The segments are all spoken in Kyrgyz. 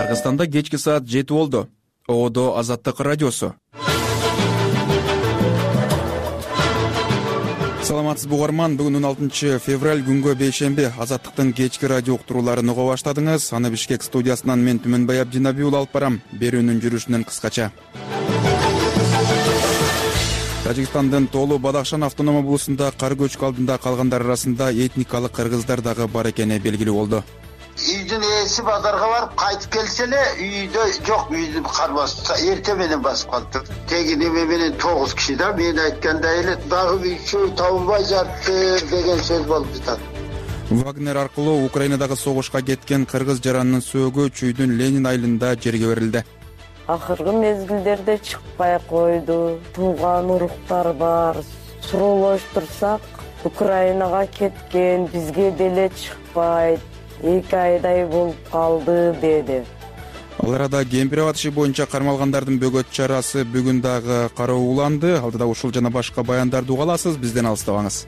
Кыргызстанда кечки саат 7 болду. Оодо Азаттык радиосу. Саламатсызбы угарман, бүгүн 16 февраль күнгө бейшемби. Азаттыктын кечки радио уктурууларын уга баштадыңыз. Аны Бишкек студиясынан мен Түмөнбай Абдинабий уулу алып барам. Берүүнүн жүрүшүнөн кыскача. Тажикстандын Тоолу Бадахшан автоном облусунда кар көчкү алдында калгандар арасында этникалык кыргыздар дагы бар экени белгилүү болду. Үйдүн ээси базарга барып кайтып келсе эле үйдө жок, үйдү кар басты. Эртең менен басып калды. Теги неме менен 9 киши да, мен айткандай эле дагы үйчү табылбай жатты деген сөз болуп жатат. Вагнер аркылуу Украинадагы согушка кеткен кыргыз жаранынын сөөгү Чүйдүн Ленин айылында жерге берилди. Акыркы мезгилдерде чыкпай койду. Тууган уруктар бар. Суроолоштурсак, Украинага кеткен, бизге деле чыкпайт. 2 айдай болуп калды деди. Ал арада кемпир атышы боюнча кармалгандардын бөгөт чарасы бүгүн дагы карооланды. Алдыда ушул жана башка баяндарды уга аласыз, бизден алыстабаңыз.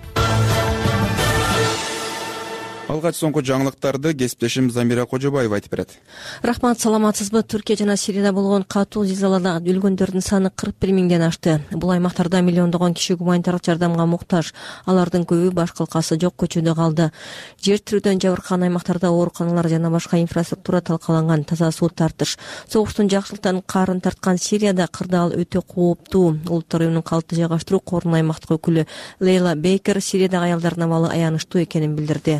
Алгач соңку жаңылыктарды кесиптешим Замира Кожобаева айтып берет. Рахмат, саламатсызбы? Түркия жана Сирияда болгон катуу зилзалада өлгөндөрдүн саны 41 миңден ашты. Бул аймактарда миллиондогон киши гуманитардык жардамга муктаж. Алардын көбү баш калкасы жок көчөдө калды. Жер тирүүдөн жабыркаган аймактарда ооруканалар жана башка инфраструктура талкаланган. Таза суу тартыш. Согуштун жакшылыктан карын тарткан Сирияда кырдаал өтө кооптуу. Улуттар уюмунун калкты жайгаштыруу корунун аймактык өкүлү Лейла Бейкер Сириядагы аялдардын абалы аянычтуу экенин билдирди.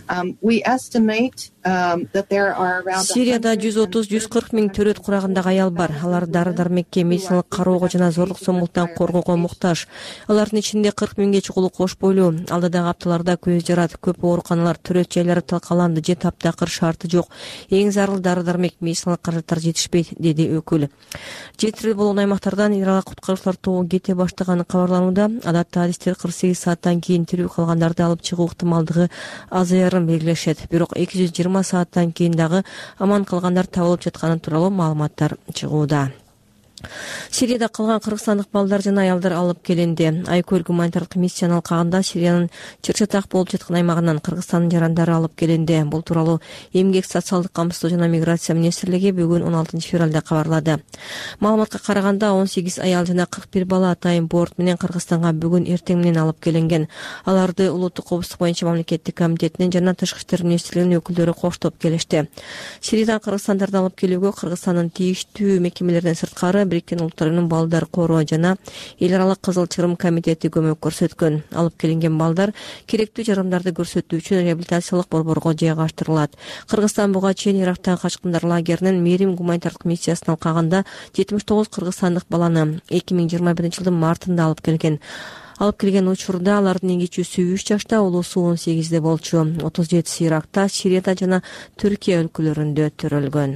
Сирияда 130-140 миң төрөт курагындагы аял бар. Алар дары-дармекке, медициналык кароого жана зорлук-зомбулуктан коргоого муктаж. Алардын ичинде 40 миңге чукулу кош бойлуу. Алдыдагы апталарда көз жарат, көп ооруканалар, төрөт жайлары талкаланды же таптакыр шарты жок. Эң зарыл дары-дармек, медициналык каражаттар жетишпейт, деди өкүл. Жетирүү болгон аймактардан иралак куткаруучулар тобу кете баштаганы кабарланууда. Адатта адистер 48 сааттан кийин тирүү калгандарды алып чыгуу ыктымалдыгы азаярын белгилешет. Бирок 220 сааттан кийин дагы аман калгандар табылып жатканы тууралуу маалыматтар чыгууда. Сирияда калган кыргызстандык балдар жана аялдар алып келинди. Айкөл гуманитардык миссияны алкагында Сириянын чыр-чатак болуп жаткан аймагынан Кыргызстандын жарандары алып келинди. Бул тууралуу Эмгек, социалдык камсыздоо жана миграция министрлиги бүгүн 16 февралда кабарлады. Маалыматка караганда 18 аял жана 41 бала атайын борт менен Кыргызстанга бүгүн эртең менен алып келинген. Аларды улуттук коопсуздук боюнча мамлекеттик комитетинин жана Тышкы иштер министрлигинин өкүлдөрү коштоп келишти. Сириядан Кыргызстандарды алып келүүгө Кыргызстандын тийиштүү мекемелеринен сырткары Бириккен Улуттар уюмунун балдар короо жана эл аралык Кызыл Чырым комитети көмөк көрсөткөн. Алып келинген балдар керектүү жарымдарды көрсөтүү үчүн реабилитациялык борборго жайгаштырылат. Кыргызстан буга чейин Ирактан качкындар лагеринин Мерим гуманитардык миссиясын алкагында 79 кыргызстандык баланы 2021-жылдын мартында алып келген. Алып келген учурда алардын эң кичүүсү 3 жашта, улуусу 18 болчу. 37 Иракта, Сирияда жана Түркия өлкөлөрүндө төрөлгөн.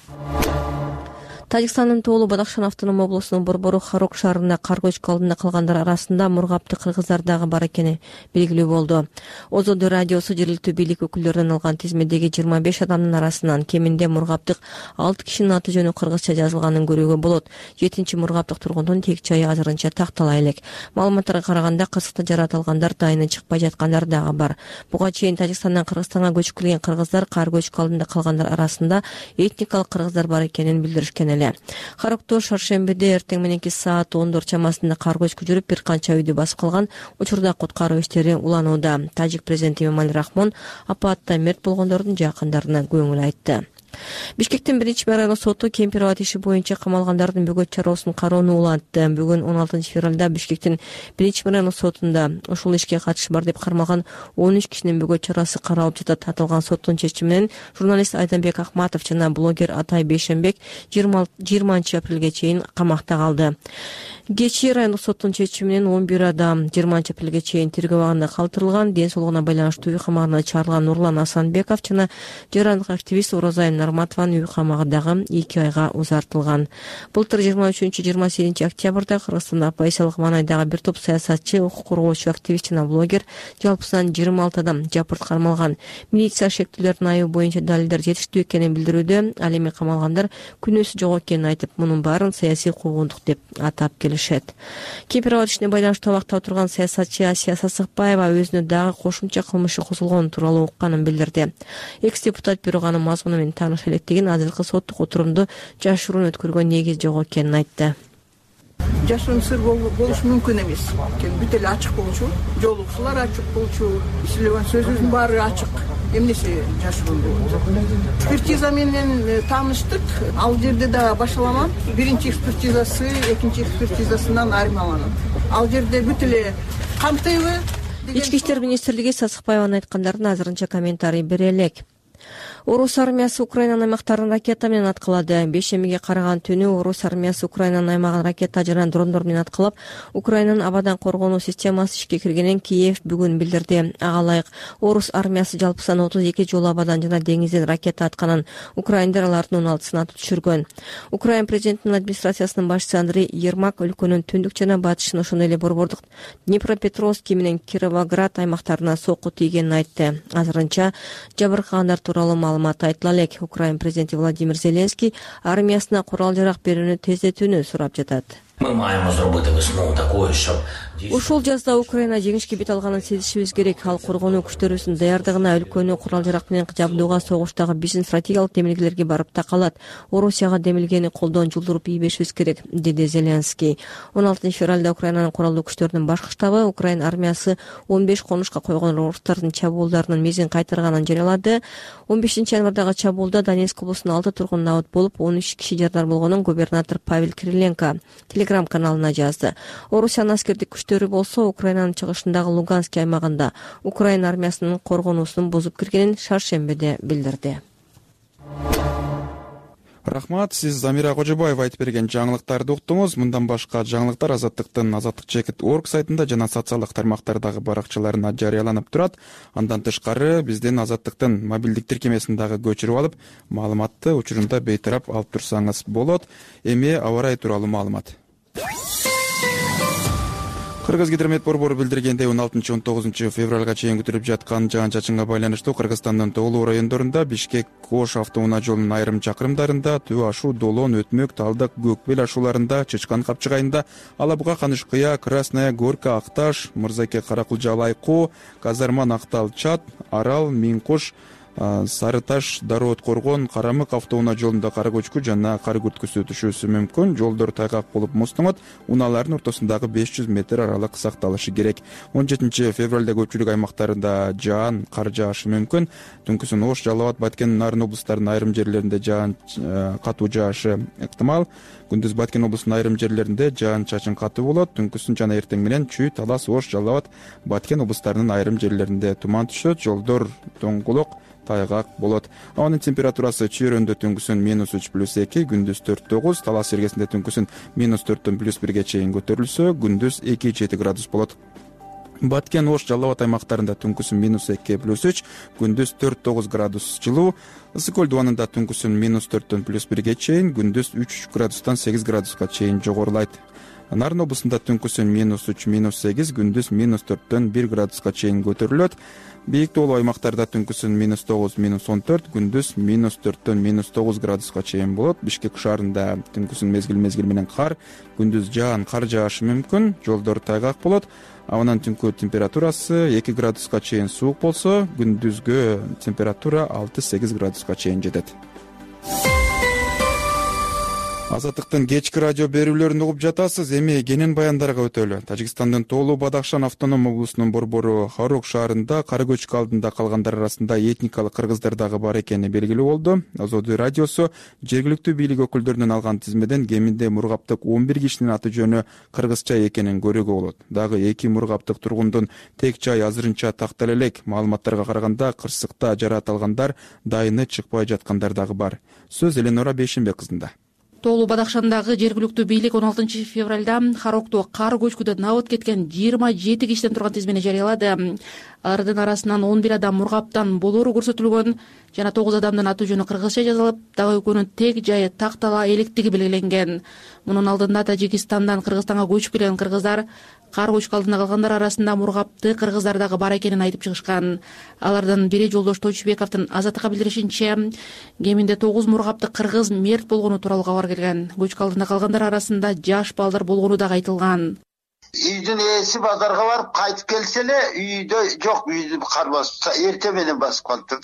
Тажикстандын Тоолу Бадахшан автоном облусунун борбору Харок шаарында кар көчкү алдында калгандар арасында мургапты кыргыздар дагы бар экени белгилүү болду. Озодо радиосу жергиликтүү бийлик өкүлдөрүнөн алган тизмедеги 25 адамдын арасынан кеминде мургаптык 6 кишинин аты жөнү кыргызча жазылганын көрүүгө болот. 7-чи мургаптык тургундун тек жайы азырынча тактала элек. Маалыматтарга караганда кырсыкта жарат алгандар, дайыны чыкпай жаткандар дагы бар. Буга чейин Тажикстандан Кыргызстанга көчүп келген кыргыздар кар көчкү алдында калгандар арасында этникалык кыргыздар бар экенин билдиришкен. Харокто шаршембиде эртең мененки саат 14 чамасында кар көчкү жүрүп бир канча үйдү басып калган. Учурда куткаруу иштери уланууда. Тажик президенти Эмомали Рахмон апатта мерт болгондордун жакындарына көңүл айтты. Бишкектин 1-мэрайлык соту кемпир иши боюнча камалгандардын бөгөт чароосун кароону улантты. Бүгүн 16 февралда Бишкектин 1-мэрайлык сотунда ушул ишке катышы бар деп кармалган 13 кишинин бөгөт чарасы каралып жатат. Аталган соттун чечими менен журналист Айданбек Акматов жана блогер Атай Бейшенбек 20 апрелге чейин камакта калды. Кечээ райондук соттун чечими менен 11 адам 20 апрелге чейин тергөө абагында калтырылган. Ден соолугуна байланыштуу үй камагына чыгарылган Нурлан Асанбеков жана жарандык активист Орозайым Нарматованын үй камагы дагы 2 айга узартылган. Былтыр 23-28 октябрда Кыргызстанда оппозициялык маанайдагы бир топ саясатчы, укук коргоочу, активист жана блогер жалпысынан 26 адам жапырт кармалган. Милиция шектүүлөрдүн айы боюнча далилдер жетиштүү экенин билдирүүдө. Ал эми камалгандар күнөөсү жок экенин айтып, мунун баарын саясий куугундук деп атап келишет. Кемпир ишине байланыштуу абакта отурган саясатчы Асия Сасыкбаева өзүнө дагы кошумча кылмышы козулгон тууралуу укканын билдирди. Экс-депутат бирок анын мазмуну менен тааныша электигин, азыркы соттук отурумду жашыруун өткөргөн негиз жок экенин айтты. Жашыруун сыр болушу мүмкүн эмес. Бүт эле ачык болчу, жолугушуулар ачык болчу, иштелген сөзүбүздүн баары ачык. Эмнесе жашыруун болот? Экспертиза менен тааныштык. Ал жерде да башаламан. Биринчи экспертизасы, экинчи экспертизасынан айырмаланат. Ал жерде бүт эле камтыйлы. Ички иштер министрлиги Сасыкбаеванын айткандарын азырынча комментарий бере элек. Орус армиясы Украинанын аймактарын ракета менен аткылады. Бейшембиге караган түнү Орус армиясы Украинанын аймагын ракета жана дрондор менен аткылап, Украинанын абадан коргонуу системасы ишке киргенин Киев бүгүн билдирди. Ага ылайык Орус армиясы жалпы саны 32 жолу абадан жана деңизден ракета атканын, украиндар алардын 16-сын атып түшүргөн. Украин президентинин администрациясынын башчысы Андрей Ермак өлкөнүн түндүк жана батышын, ошондой эле борбордук Днепропетровский менен Кировоград аймактарына сокку тийгенин айтты. Азырынча жабыркагандар тууралуу маалымат айтыла элек. Украин президенти Владимир Зеленский армиясына курал-жарак берүүнү тездетүүнү сурап жатат. Мы маємо зробити весну такою, щоб Ушул жазда Украина жеңишке бет алганын сезишибиз керек. Ал коргонуу күчтөрүбүздүн даярдыгына, өлкөнү курал-жарак менен жабдууга, согуштагы биздин стратегиялык демилгелерге барып такалат. Орусияга демилгени колдон жулдуруп ийбешибиз керек, деди Зеленский. 16 февралда Украинанын куралдуу күчтөрүнүн башкы штабы Украин армиясы 15 конушка койгон орустардын чабуулдарынын мезин кайтарганын жарыялады. 15 январдагы чабуулда Донецк облусунун 6 тургуну набыт болуп, 13 киши жардар болгонун губернатор Павел Кириленко Телеграм каналына жазды. Орусиянын аскердик күчтөрү болсо Украинанын чыгышындагы Луганск аймагында Украина армиясынын коргонуусун бузуп киргенин шаршембиде билдирди. Рахмат, сиз Замира Кожобаева айтып берген жаңылыктарды уктуңуз. Мындан башка жаңылыктар Азаттыктын azattik.org сайтында жана социалдык тармактардагы баракчаларына жарыяланып турат. Андан тышкары биздин Азаттыктын мобилдик тиркемесин дагы көчүрүп алып, маалыматты учурунда бейтарап алып турсаңыз болот. Эми аба ырайы тууралуу маалымат. Кыргыз-Гидромет борбору билдиргендей 16-19 февралга чейин күтүлүп жаткан жаан-чачынга байланыштуу Кыргызстандын тоолуу райондорунда Бишкек-Ош автоунаа жолунун айрым чакырымдарында, Түбө ашуу, Долон, Өтмөк, Талдык, Көкбел ашууларында, Чычкан капчыгайында, Алабуга, Канышкыя, Красная Горка, Акташ, Мырзаке, Каракулжа, Алайкуу, Казарман, Актал, Чат, Арал, Минкуш, Сарыташ, Дароот, Коргон, Карамык автоунаа жолунда кар көчкү жана кар күрткүсү түшүүсү мүмкүн. Жолдор тайгак болуп муздуңот, унаалардын ортосундагы 500 метр аралык сакталышы керек. 17 февралда көпчүлүк аймактарында жаан, кар жаашы мүмкүн. Түнкүсүн Ош, Жалал Абад, Баткен, Нарын облустарынын айрым жерлеринде жаан катуу жаашы ыктымал. Күндүз Баткен облусунун айрым жерлеринде жаан-чачын катуу болот. Түнкүсүн жана эртең менен Чүй, Талас, Ош, Жалал Абад, Баткен облустарынын айрым жерлеринде туман түшөт. Жолдор тоңгулок, тайгак болот. Ауанын температурасы чүйрөндө түнкүсүн -3+2, күндүз 4-9, Талас жергесинде түнкүсүн -4-төн +1ге чейин көтөрүлсө, күндүз 2-7 градус болот. Баткен, Ош, Жалал Абад аймактарында түнкүсүн -2+3, күндүз 4-9 градус жылуу. Ысык көл дубанында түнкүсүн -4-төн +1ге чейин, күндүз 3 градустан 8 градуска чейин жогорулайт. Нарын облусунда түнкүсүн -3-8, күндүз -4-төн 1 градуска чейин көтөрүлөт. Бийик тоолуу аймактарда түнкүсүн -9-14, күндүз -4-төн -9 градуска чейин болот. Бишкек шаарында түнкүсүн мезгил менен кар, күндүз жаан, кар жаашы мүмкүн. Жолдор тайгак болот. Аванын түнкү температурасы 2 градуска чейин суук болсо, күндүзгө температура 6-8 градуска чейин жетет. Азаттыктын кечки радио берүүлөрүн угуп жатасыз. Эми кенен баяндарга өтөлү. Тажикстандын тоолуу Бадахшан автоном облусунун борбору Харок шаарында кара көчкү алдында калгандар арасында этникалык кыргыздар дагы бар экени белгилүү болду. Азоду радиосу жергиликтүү бийлик өкүлдөрүнөн алган тизмеден кеминде мургаптык 11 кишинин аты жөнү кыргызча экенин көрүүгө болот. Дагы 2 мургаптык тургундун тек жай азырынча тактала элек. Маалыматтарга караганда кырсыкта жараат алгандар, дайыны чыкпай жаткандар дагы бар. Сөз Эленора Бейшембек кызында. Тоолуу Бадахшандагы жергиликтүү бийлик 16 февралда Харокто кар көчкүдө набыт кеткен 27 кишиден турган тизмени жарыялады. Алардын арасынан 11 адам мургаптан болоору көрсөтүлгөн жана 9 адамдын аты жөнү кыргызча жазылып, дагы экөөнүн тек жайы тактала электиги белгиленген. Мунун алдында Тажикстандан Кыргызстанга көчүп келген кыргыздар кар көчкү алдында калгандар арасында мургапты кыргыздар дагы бар экенин айтып чыгышкан. Алардын бири Жолдош Тойчубековдун Азаттыкка билдиришинче, кеминде 9 мургапты кыргыз мерт болгону тууралуу кабар келген. Көчкү алдында калгандар арасында жаш балдар болгону дагы айтылган. Үйдүн ээси базарга барып кайтып келсе эле үйдө жок, үйдү кар басып, эртең менен басып калыптыр.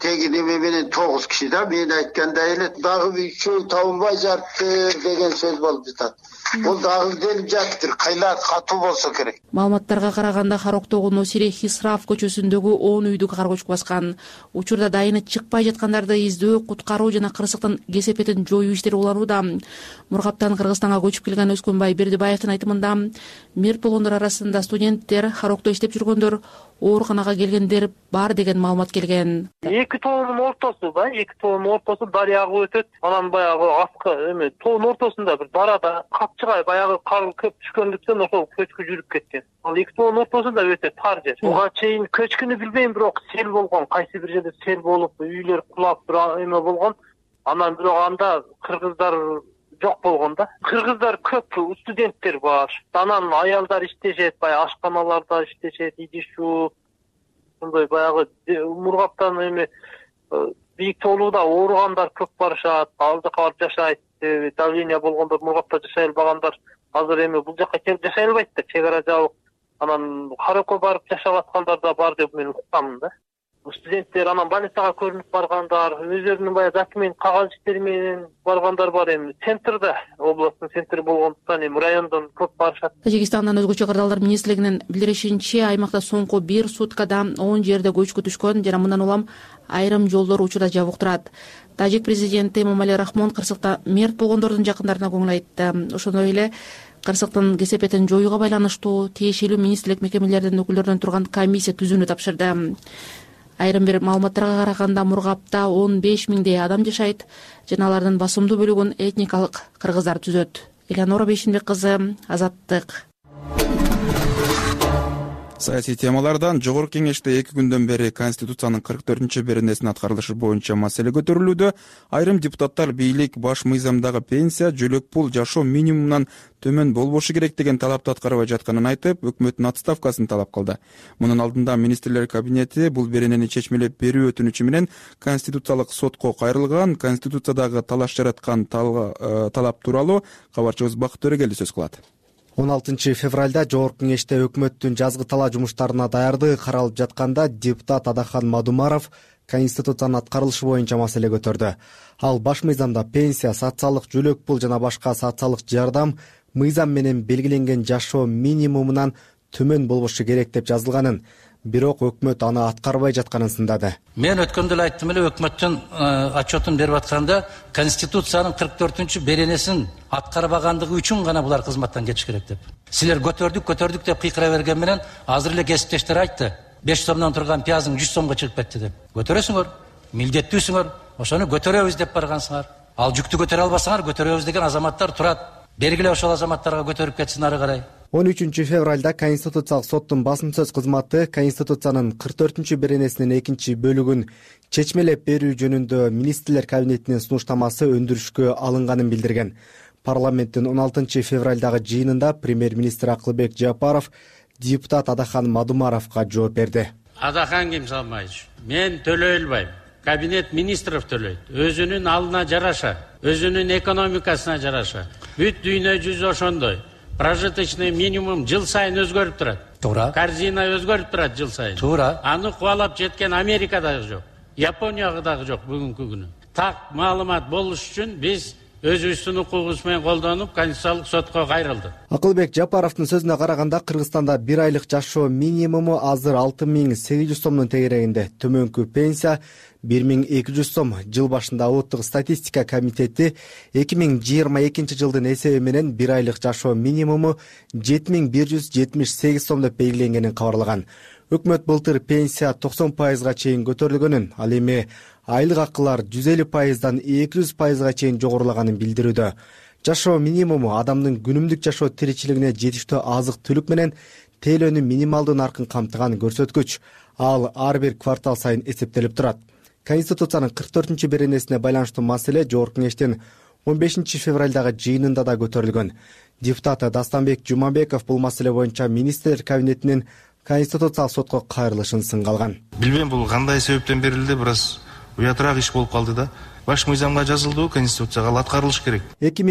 теги неме менен 9 киши да мен айткандай эле дагы bir üçөө табынбай жатты деген сөз болуп жатат. Бул дагы келип жатыр. Кайла катуу болсо керек. Маалыматтарга караганда Хароктогу Носире Хисрав көчөсүндөгү 10 үйдү кар көчкү баскан. Учурда дайыны чыкпай жаткандарды издөө, куткаруу жана кырсыктын кесепетин жоюу иштери уланууда. Мургаптан Кыргызстанга көчүп келген Өскөнбай Бердибаевдин айтымында мерт болгондор арасында студенттер, Харокто иштеп жүргөндөр, ооруканага келгендер бар деген маалымат келген. Эки тоонун ортосу да, эки тоонун ортосу дарыягы өтөт. Анан баягы аскы тоонун ортосунда бир дарада капчыгай баягы кар көп түшкөндүктөн ошол көчкү жүрүп кеткен. Ал эки тоонун ортосунда өтө тар жер. Буга чейин көчкүнү билбейм, бирок сел болгон, кайсы бир жерде сел болуп, үйлөр кулап бир болгон. Анан бирок анда кыргыздар жок болгон да. Кыргыздар көп, студенттер бар. Анан аялдар иштешет, баягы ашканаларда иштешет, идиш-чуу. Сондай баягы Мургаптан бийик тоолууда ооругандар көп барышат, ал жака барып жашайт. Давление болгондор Мургапта жашай албагандар азыр бул жака келип жашай албайт да, чек ара жабык. Анан Харокко барып жашап аткандар да бар деп мен уккам да. Студенттер анан больницага көрүнүп баргандар, өздөрүнүн баягы документ кагаз иштери менен баргандар бар. Центрде, областтын центри болгондуктан райондон көп барышат. Тажикстандан өзгөчө кырдаалдар министрлигинин билдиришинче, аймакта соңку 1 суткада 10 жерде көчкү түшкөн жана мындан улам айрым жолдор учурда жабык турат. Тажик президенти Эмомали Рахмон кырсыкта мерт болгондордун жакындарына көңүл айтты. Ошондой эле кырсыктын кесепетин жоюуга байланыштуу тиешелүү министрлик мекемелердин өкүлдөрүнөн турган комиссия түзүүнү тапшырды. Айрым бир маалыматтарга караганда Мургапта 15 миңдей адам жашайт жана алардын басымдуу бөлүгүн этникалык кыргыздар түзөт. Элеонора Бейшенбек кызы, Азаттык. Саясий темалардан жогорку кеңеште 2 күндөн бери Конституциянын 44-беренесинин аткарылышы боюнча маселе көтөрүлүүдө. Айрым депутаттар бийлик баш мыйзамдагы пенсия, жөлөк пул жашоо минимумунан төмөн болбошу керек деген талапты аткарбай жатканын айтып, өкмөттүн отставкасын талап кылды. Мунун алдында министрлер кабинети бул беренени чечмелеп берүү өтүнүчү менен Конституциялык сотко кайрылган. Конституциядагы талаш жараткан талап тууралуу кабарчыбыз Бакыт Төрөгели сөз кылат. 16 февралда жогорку кеңеште өкмөттүн жазгы талаа жумуштарына даярдыгы каралып жатканда депутат Адахан Мадумаров Конституциянын аткарылышы боюнча маселе көтөрдү. Ал баш мыйзамда пенсия, социалдык жөлөк пул жана башка социалдык жардам мыйзам менен белгиленген жашоо минимумунан төмөн болбошу керек деп жазылганын, бирок өкмөт аны аткарбай жатканын сындады. Мен өткөндө эле айттым эле, өкмөттүн отчетун берип атканда Конституциянын 44-беренесин аткарбагандыгы үчүн гана булар кызматтан кетиш керек деп. Силер көтөрдүк деп кыйкыра берген менен азыр эле кесиптештер айтты. 5 сомдон турган пиязың 100 сомго чыгып кетти деп. Көтөрөсүңөр, милдеттүүсүңөр, ошону көтөрөбүз деп баргансыңар. Ал жүктү көтөрө албасаңар, көтөрөбүз деген азаматтар турат. Бергиле ошол азаматтарга көтөрүп кетсин ары карай. 13 февралда Конституциялык соттун басым сөз кызматы Конституциянын 44-беренесинин 2-бөлүгүн чечмелеп берүү жөнүндө министрлер кабинетинин сунуштамасы өндүрүшкө алынганын билдирген. Парламенттин 16 февралдагы жыйынында премьер-министр Акылбек Жапаров депутат Адахан Мадумаровго жооп берди. Адахан Кемсалмаевич, мен төлөй албайм. Кабинет министров төлөйт. Өзүнүн алына жараша, өзүнүн экономикасына жараша. Бүт дүйнө жүзү ошондой. Прожиточный минимум жыл сайын өзгөрүп турат. Туура. Корзина өзгөрүп турат жыл сайын. Туура. Аны кубалап жеткен Америка дагы жок. Япония дагы жок бүгүнкү күнү. Так маалымат болуш үчүн биз өзүбүздүн укугубуз менен колдонуп Конституциялык сотко кайрылдык. Акылбек Жапаровдун сөзүнө караганда Кыргызстанда 1 айлык жашоо минимуму азыр 6800 сомдун тегерегинде. Төмөнкү пенсия 1200 сом. Жыл башында Улуттук статистика комитети 2022 жылдын эсеби менен 1 айлык жашоо минимуму 7178 сом деп белгиленгенин кабарлаган. Өкмөт былтыр пенсия 90%га чейин көтөрүлгөнүн, ал эми айлык акылар 150%дан 200%га чейин жогорулаганын билдирүүдө. Жашоо минимуму адамдын күнүмдүк жашоо тиричилигине жетиштүү азык-түлүк менен тейлөөнүн минималдуу наркын камтыган көрсөткүч. Ал ар бир квартал сайын эсептелип турат. Конституциянын 44-беренесине байланыштуу маселе жогорку кеңештин 15 февралдагы жыйынында да көтөрүлгөн. Депутат Дастанбек Жумабеков бул маселе боюнча министрлер кабинетинин Конституциялык сотко кайрылышын сынга алган. Билбейм бул кандай себептен берилди, бирок уятыраак иш болуп калды да. Баш мыйзамга жазылды, конституцияга ал аткарылыш керек.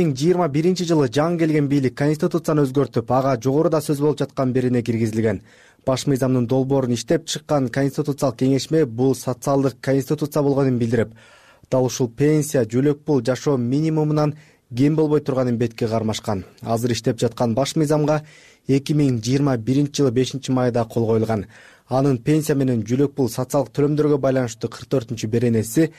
2021 жаңы келген бийлик конституцияны өзгөртүп, ага жогоруда сөз болуп жаткан берене киргизилген. Баш мыйзамдын долбоорун иштеп чыккан конституциялык кеңешме бул социалдык конституция болгонун билдирип, дал ушул пенсия, жөлөк пул, жашоо минимумунан кем болбой турганын бетке кармашкан. Азыр иштеп жаткан баш мыйзамга 2021 жылы 5-майда кол коюлган. Анын пенсия менен жөлөк пул социалдык төлөмдөргө байланыштуу 44-беренеси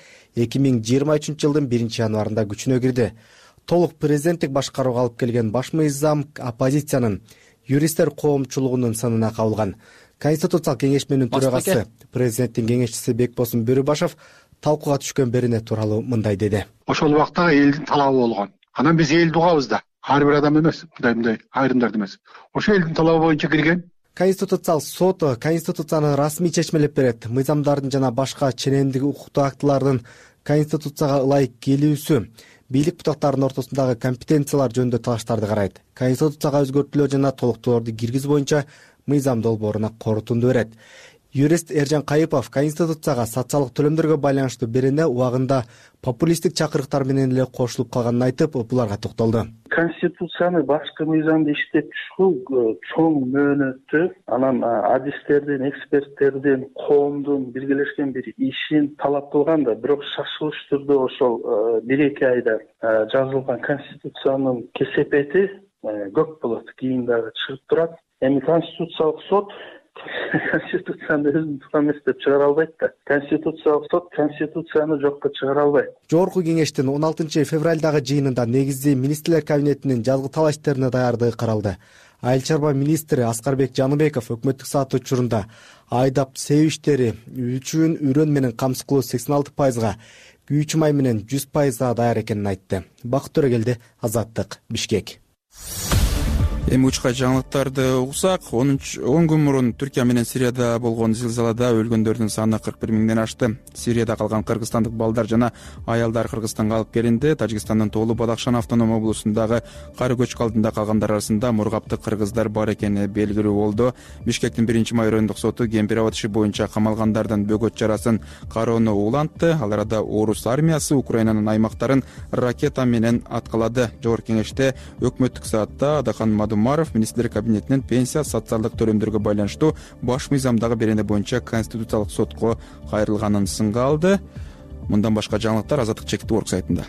2023 жылдын 1-январында күчүнө кирди. Толук президенттик башкарууга алып келген баш мыйзам оппозициянын, юристтер коомчулугунун сынына кабылган. Конституциялык кеңешменин төрагасы, президенттин кеңешчиси Бекбосун Бөрүбашев талкууга түшкөн берене тууралуу мындай деди. Ошол убактагы элдин талабы болгон. Анан биз элди угабыз да. Ар бир адам эмес, мындай айрымдарды эмес. Ошол элдин талабы боюнча кирген. Конституциялык сот конституцияны расмий чечмелеп берет. Мыйзамдардын жана башка ченемдик укуктуу актылардын конституцияга ылайык келүүсү, бийлик бутактарынын ортосундагы компетенциялар жөнүндө талаштарды карайт. Конституцияга өзгөртүүлөр жана толуктоолорду киргизүү боюнча мыйзам долбооруна корутунду берет. Юрист Эржан Кайыпов конституцияга социалдык төлөмдөргө байланыштуу берене убагында популисттик чакырыктар менен эле кошулуп калганын айтып, буларга токтолду. Конституцияны башкы мыйзамды иштеп чыгуу чоң мөөнөттү, анан адистердин, эксперттердин, коомдун биргелешкен бир ишин талап кылган да, бирок шашылыш түрдө ошол 1-2 айда жазылган конституциянын кесепети көк болот, кийин дагы чыгып турат. Эми конституциялык сот конституцияны өзүн тукам эмес деп чыгара албайт да. Конституциялык сот конституцияны жокко чыгара албайт. Жогорку кеңештин 16 февралдагы жыйынында негизги министрлер кабинетинин жазгы талаштерине даярдыгы каралды. Айыл чарба министри Аскарбек Жаныбеков өкмөттүк саат учурунда айдап себүү иштери үчүн үрөн менен камсыз кылуу 86%, күйүүчү май менен 100% даяр экенин айтты. Бакыт Төрөгелди, Азаттык, Бишкек. Эми учка жаңылыктарды угсак, 10 күн мурун Түркия менен Сирияда болгон зилзалада өлгөндөрдүн саны 41 миңден ашты. Сирияда калган кыргызстандык балдар жана аялдар Кыргызстанга алып келинди. Тажикстандын Тоолу Бадахшан автоном облусундагы кары көчкү алдында калгандар арасында мургапты кыргыздар бар экени белгилүү болду. Бишкектин 1-май райондук соту Кемпирабад иши боюнча камалгандардын бөгөт чарасын кароону улантты. Ал арада орус армиясы Украинанын аймактарын ракета менен аткалады. Жогорку кеңеште өкмөттүк саатта Адахан Мадумаров министрлер кабинетинин пенсия, социалдык төлөмдөргө байланыштуу баш мыйзамдагы берене боюнча конституциялык сотко кайрылганын сынга алды. Мындан башка жаңылыктар Азаттык чектүү орг сайтында.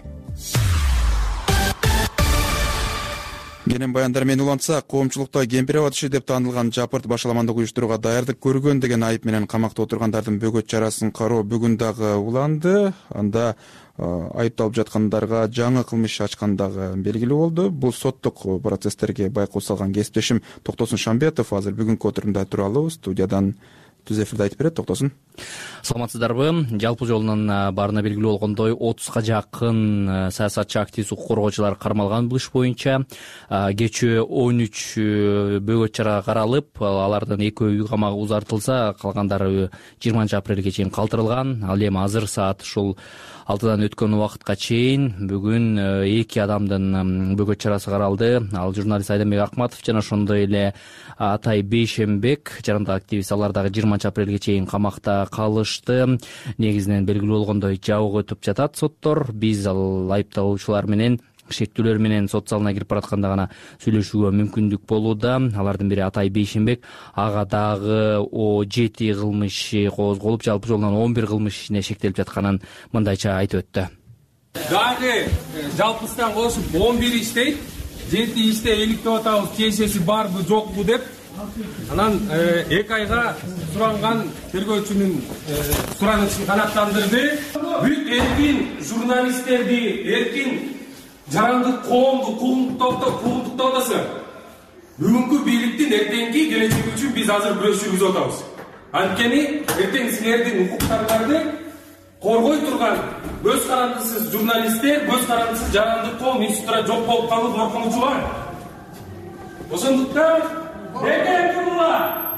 Кенен баяндар менен улантсак, коомчулукта Кемпирабад иши деп таанылган жапырт башаламандык уюштурууга даярдык көргөн деген айып менен камакта отургандардын бөгөт чарасын кароо бүгүн дагы уланды. Анда айыпталып жаткандарга жаңы кылмыш ачкандыгы белгилүү болду. Бул соттук процесстерге байкоо салган кесиптешим Токтосун Шамбетов азыр бүгүнкү отурумда тура алуу студиядан түз эфирде айтып берет. Токтосун. Саламатсыздарбы? Жалпы жолунан баарына белгилүү болгондой 30га жакын саясатчы, активист, укук коргоочулар кармалган бул иш боюнча. Кечээ 13 бөгөт чара каралып, алардын 2 үй камагы узартылса, калгандары 20 апрелге чейин калтырылган. Ал эми азыр саат ушул 6-дан өткөн убакытка чейин бүгүн 2 адамдын бөгөт чарасы каралды. Ал журналист Айдамбек Акматов жана ошондой эле Атай Бейшембек, жарандык активист, алар дагы 20 апрелге чейин камакта калышты. Негизинен белгилүү болгондой жабык өтүп жатат соттор. Биз ал айыпталуучулар менен шектүүлөр менен сот залына кирип баратканда гана сүйлөшүүгө мүмкүндүк болууда. Алардын бири Атай Бейшембек, ага дагы 7 кылмыш козголуп, жалпы жолунан 11 кылмыш ишине шектелип жатканын мындайча айтып өттү. Дагы жалпысынан кошуп 11 иштейт, 7 иште эликтеп атабыз, тиешеси барбы жокпу деп. Анан 2 айга суранган тергөөчүнүн суранышын канааттандырды. Бүт эркин журналисттерди, эркин жарандык коомду куугунтуктабасы. Бүгүнкү бийликтин эртеңки келечеги үчүн биз азыр күрөшүп атабыз. Анткени эртең силердин укуктарыңарды коргой турган көз карандысыз журналисттер, көз карандысыз жарандык коом институттар жок болуп калуу коркунучу бар. Ошондуктан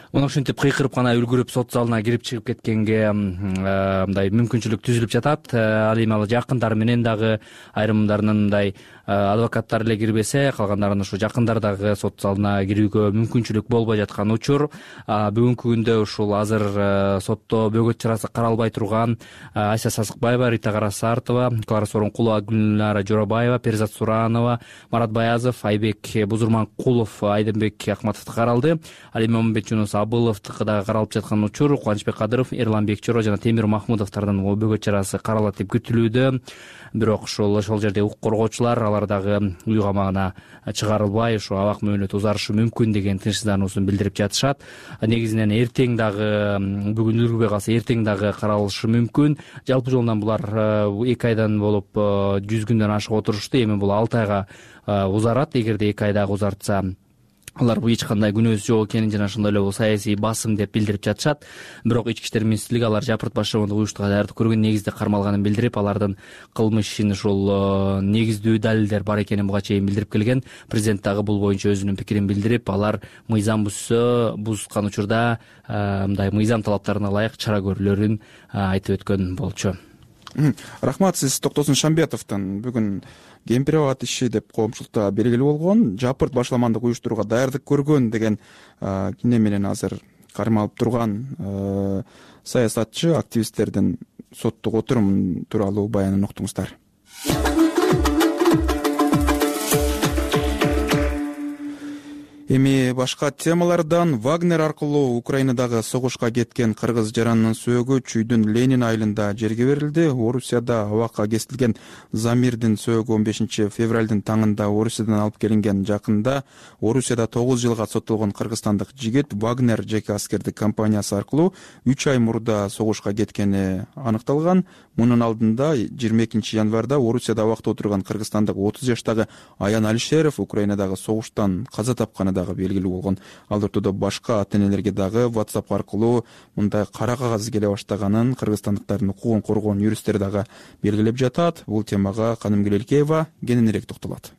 муну ушинтип кыйкырып гана үлгүрүп сот залына кирип чыгып кеткенге мындай мүмкүнчүлүк түзүлүп жатат. Ал эми ал жакындары менен дагы айрымдарынын мындай адвокаттары эле кирбесе, калгандарынын ушу жакындары дагы сот залына кирүүгө мүмкүнчүлүк болбой жаткан учур. Бүгүнкү күндө ушул азыр сотто бөгөт чарасы каралбай турган Айса Сазыкбаева, Рита Карасартова, Клара Сооронкулова, Гүлнара Жоробаева, Перизат Суранова, Марат Баязов, Айбек Бузурманкулов, Айденбек Акматовду каралды. Ал эми Момунбек Жунус Абыловдуку дагы каралып жаткан учур. Кубанычбек Кадыров, Эрлан Бекчоро жана Темир Махмудовдордун бөгөт чарасы каралат деп күтүлүүдө. Бирок ошол жерде укук коргоочулар алар дагы үй камагына чыгарылбай, ушу абак мөөнөтү узарышы мүмкүн деген тынчсыздануусун билдирип жатышат. Негизинен эртең дагы, бүгүн үлгүрбөй калса эртең дагы каралышы мүмкүн. Жалпы жолунан булар 2 айдан болуп 100 күндөн ашык отурушту. Эми бул 6 айга узарат. Эгерде 2 ай дагы узартса, алар эч кандай күнөөсү жок экенин жана ошондой эле бул саясий басым деп билдирип жатышат. Бирок Ички иштер министрлиги алар жапыртпаш жабындык уюштурууга даярдык көргөн негизде кармалганын билдирип, алардын кылмышын ушул негиздүү далилдер бар экенин буга чейин билдирип келген. Президент дагы бул боюнча өзүнүн пикирин билдирип, алар мыйзам бузган учурда мындай мыйзам талаптарына ылайык чара көрүлөрүн айтып өткөн болчу. Рахмат. Сиз Токтосун Шамбетовдун бүгүн кемпир-абад иши деп коомчулукта белгилүү болгон жапырт башламандык уюштурууга даярдык көргөн деген кине менен азыр кармалып турган саясатчы активисттердин соттук отурум тууралуу баянын уктуңуздар. Эми башка темалардан Вагнер аркылуу Украинадагы согушка кеткен кыргыз жаранынын сөөгү Чүйдүн Ленин айылында жерге берилди. Орусияда абакка кесилген Замирдин сөөгү 15 февралдын таңында Орусиядан алып келинген. Жакында Орусияда 9 жылга соттолгон кыргызстандык жигит Вагнер жеке аскердик компаниясы аркылуу 3 ай мурда согушка кеткени аныкталган. Мунун алдында 22 январда Орусияда абакта отурган кыргызстандык 30 жаштагы Аян Алишеров Украинадагы согуштан каза тапканы дагы белгилүү болгон. Ал ортодо башка ата-энелерге дагы WhatsApp аркылуу мындай кара кагаз келе баштаганын кыргызстандыктардын укугун коргоон юристтер дагы белгилеп жатат. Бул темага Каным Гелелкеева кененирээк токтолот.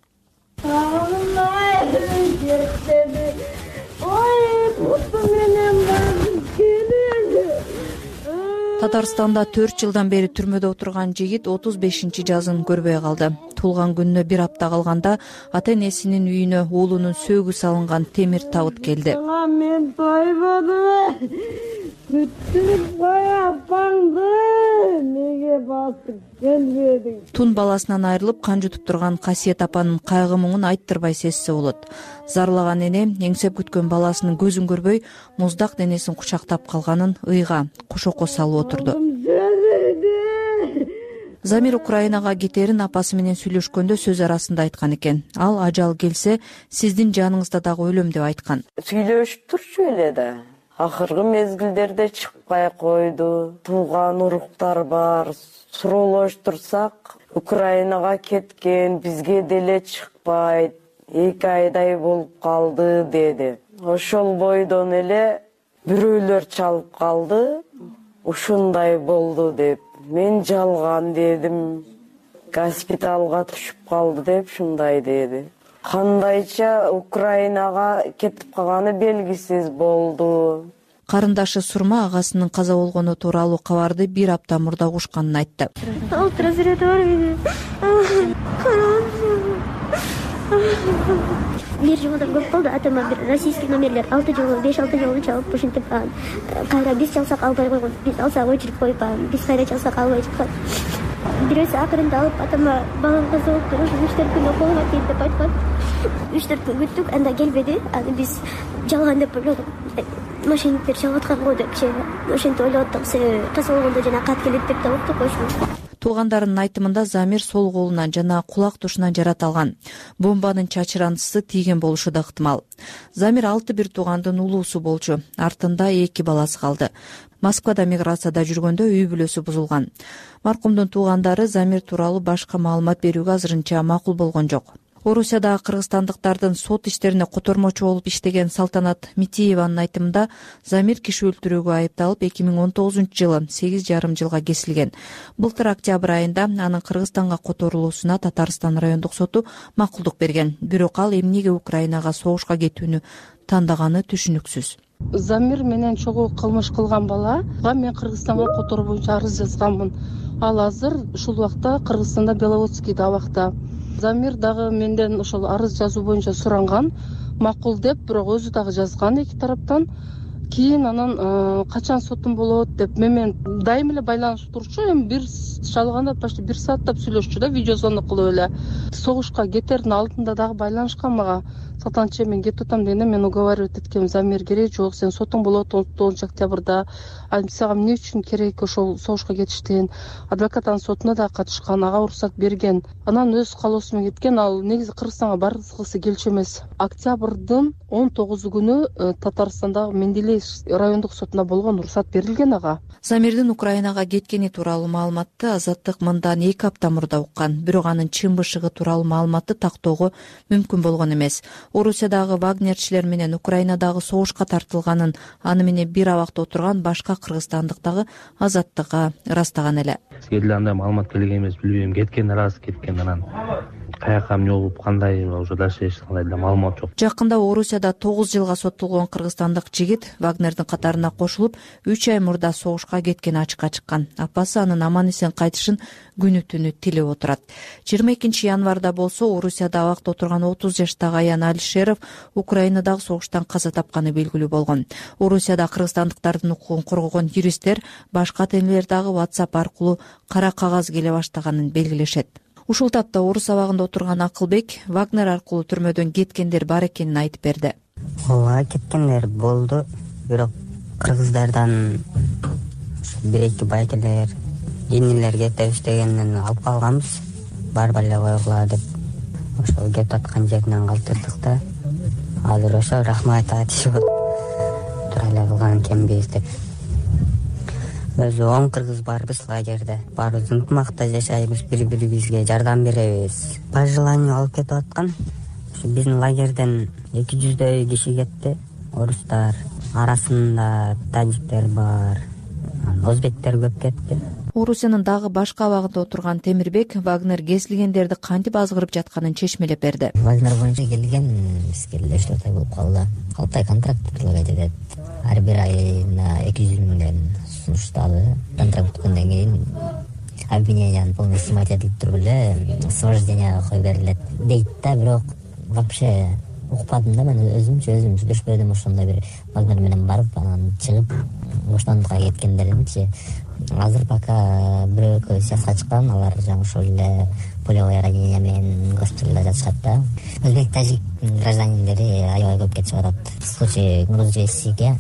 Татарстанда 4 жылдан бери түрмөдө отурган жигит 35-жазын көрбөй калды. Туулган күнүнө 1 апта калганда ата-энесинин үйүнө уулунун сөөгү салынган темир табыт келди. Мен тойбодум. Күттүрүп кояпаңды. Неге басып келбедиң? Тун баласынан айрылып кан жутуп турган Касиет апанын кайгы муңун айттырбай сезсе болот. Зарлаган эне эңсеп күткөн баласынын көзүн көрбөй, муздак денесин кучактап калганын ыйга кошоко салып отурду. Замир Украинага кетерин апасы менен сүйлөшкөндө сөз арасында айткан экен. Ал ажал келсе, сиздин жаныңызда дагы өлөм деп айткан. Сүйлөшүп турчу эле да. Акыркы мезгилдерде чыкпай койду. Тууган уруктар бар. Суроолоштурсак, Украинага кеткен, бизге деле чыкпайт. 2 айдай болуп калды деди. Ошол бойдон эле бирөөлөр чалып калды. Ушундай болду деп. Мен жалган дедим. Госпиталга түшүп калды деп шундай деди. Кандайча Украинага кетип калганы белгисиз болду. Карындашы Сурма агасынын каза болгону тууралуу кабарды 1 апта мурда угушканын айтты. Бир жылдан көп болду. Атама бир российский номерлер 6 жолу, 5-6 жолу чалып, ушинтип кайра биз чалсак албай койгон. Биз алсак өчүрүп коюп, биз кайра чалсак албай чыккан. Бирөөсү акырында алып, атама балам каза болуп туруп, 3-4 күн окууга кет деп айткан. 3-4 күн күттүк, анда келбеди. Аны биз жалган деп ойлодук. Мошенниктер чалып аткан го деп ошентип ойлоттук. Каза болгондо жана кат келет деп да уктук ошо. Туугандарынын айтымында Замир сол колунан жана кулак тушунан жараталган. Бомбанын чачырандысы тийген болушу да ыктымал. Замир 6 бир туугандын улуусу болчу. Артында 2 баласы калды. Москвада миграцияда жүргөндө үй бүлөсү бузулган. Маркумдун туугандары Замир тууралуу башка маалымат берүүгө азырынча макул болгон жок. Орусияда кыргызстандыктардын сот иштерине котормочу болуп иштеген Салтанат Митиеванын айтымында Замир киши өлтүрүүгө айыпталып 2019-жылы 8,5 жылга кесилген. Былтыр октябрь айында анын Кыргызстанга которулуусуна Татарстан райондук соту макулдук берген. Бирок ал эмнеге Украинага согушка кетүүнү тандаганы түшүнүксүз. Замир менен чогуу кылмыш кылган балага мен Кыргызстанга которуу боюнча арыз жазганмын. Ал азыр ушул убакта Кыргызстанда Беловодскийде абакта. Замир дагы менден ошол арыз жазуу боюнча суранган, макул деп, бирок өзү дагы жазган эки тараптан. Кийин анан качан сотум болот деп менен дайым эле байланышып турчу. Эми бир шалганда почти 1 сааттап сүйлөшчү да, видеозвонок кылып эле. Согушка кетердин алдында дагы байланышкан мага. Салтанатчы, мен кетип атам дегенде мен уговаривать эткем, Замир керек жок, сен сотуң болот 9 октябрда. Сага эмне үчүн керек ошол согушка кетиштен? Адвокат анын сотуна да катышкан, ага уруксат берген. Анан өз каалоосу менен кеткен. Ал негизи Кыргызстанга баргысы келчү эмес. Октябрдын 19 күнү Татарстандагы Менделеев райондук сотуна болгон уруксат берилген ага. Замирдин Украинага кеткени тууралуу маалыматты Азаттык мындан 2 апта мурда уккан, бирок анын чын бышыгы тууралуу маалыматты тактоого мүмкүн болгон эмес. Орусиядагы вагнерчилер менен Украинадагы согушка тартылганын, аны менен бир абакта отурган башка кыргызстандык дагы Азаттыкка ырастаган эле. Эле андай маалымат келген эмес, билбейм, кеткен рас, кеткен, анан каяка эмне болуп кандай уже дальше эч кандай да маалымат жок. Жакында Орусияда 9 жылга соттолгон кыргызстандык жигит Вагнердин катарына кошулуп 3 ай мурда согушка кеткени ачыкка чыккан. Апасы анын аман эсен кайтышын күнү түнү тилеп отурат. 22 январда болсо Орусияда абакта отурган 30 жаштагы Аян Алишеров Украинадагы согуштан каза тапканы белгилүү болгон. Орусияда кыргызстандыктардын укугун коргогон юристтер башка тенелер дагы WhatsApp аркылуу кара кагаз келе баштаганын белгилешет. Ушул тапта Орус абагында отурган Акылбек Вагнер аркылуу түрмөдөн кеткендер бар экенин айтып берди. Ооба, кеткендер болду, бирок кыргыздардан бир-эки байкелер, жинилер кетип иштегенин алып калганбыз. Барбай эле койгула деп ошол кетип аткан жеринен калтырдык да. Азыр ошо рахмат айтышып тура эле кылган экенбиз деп. Өзү 10 кыргыз барбыз лагерде. Баарыбыз ынтымакта жашайбыз, бири-бирибизге жардам беребиз. По желанию алып кетип аткан. Биздин лагерден 200дөй киши кетти. Орустар, арасында тажиктер бар, өзбектер көп кетти. Орусиянын дагы башка абагында отурган Темирбек Вагнер кесилгендерди кантип азгырып жатканын чечмелеп берди. Вагнер боюнча келген бизге 4 ай болуп калды. 6 ай контракт предлагать этет. Ар бир айына 200 миңден сунуштады. Контракт бүткөндөн кийин обвиненияны полностью снимать этилип туруп эле освобождение коюп берилет дейт да, бирок вообще укпадым да, мен өзүм сүйлөшпөдүм. Ошондой бир Вагнер менен барып анан чыгып боштондукка кеткендеринчи. Азыр пока бирөө сыясатка чыккан, алар жаңы ошол эле полевое ранение менен госпиталда жатышат да. Өзбек, тажик гражданиндери аябай көп кетип атат. В случае грузчиге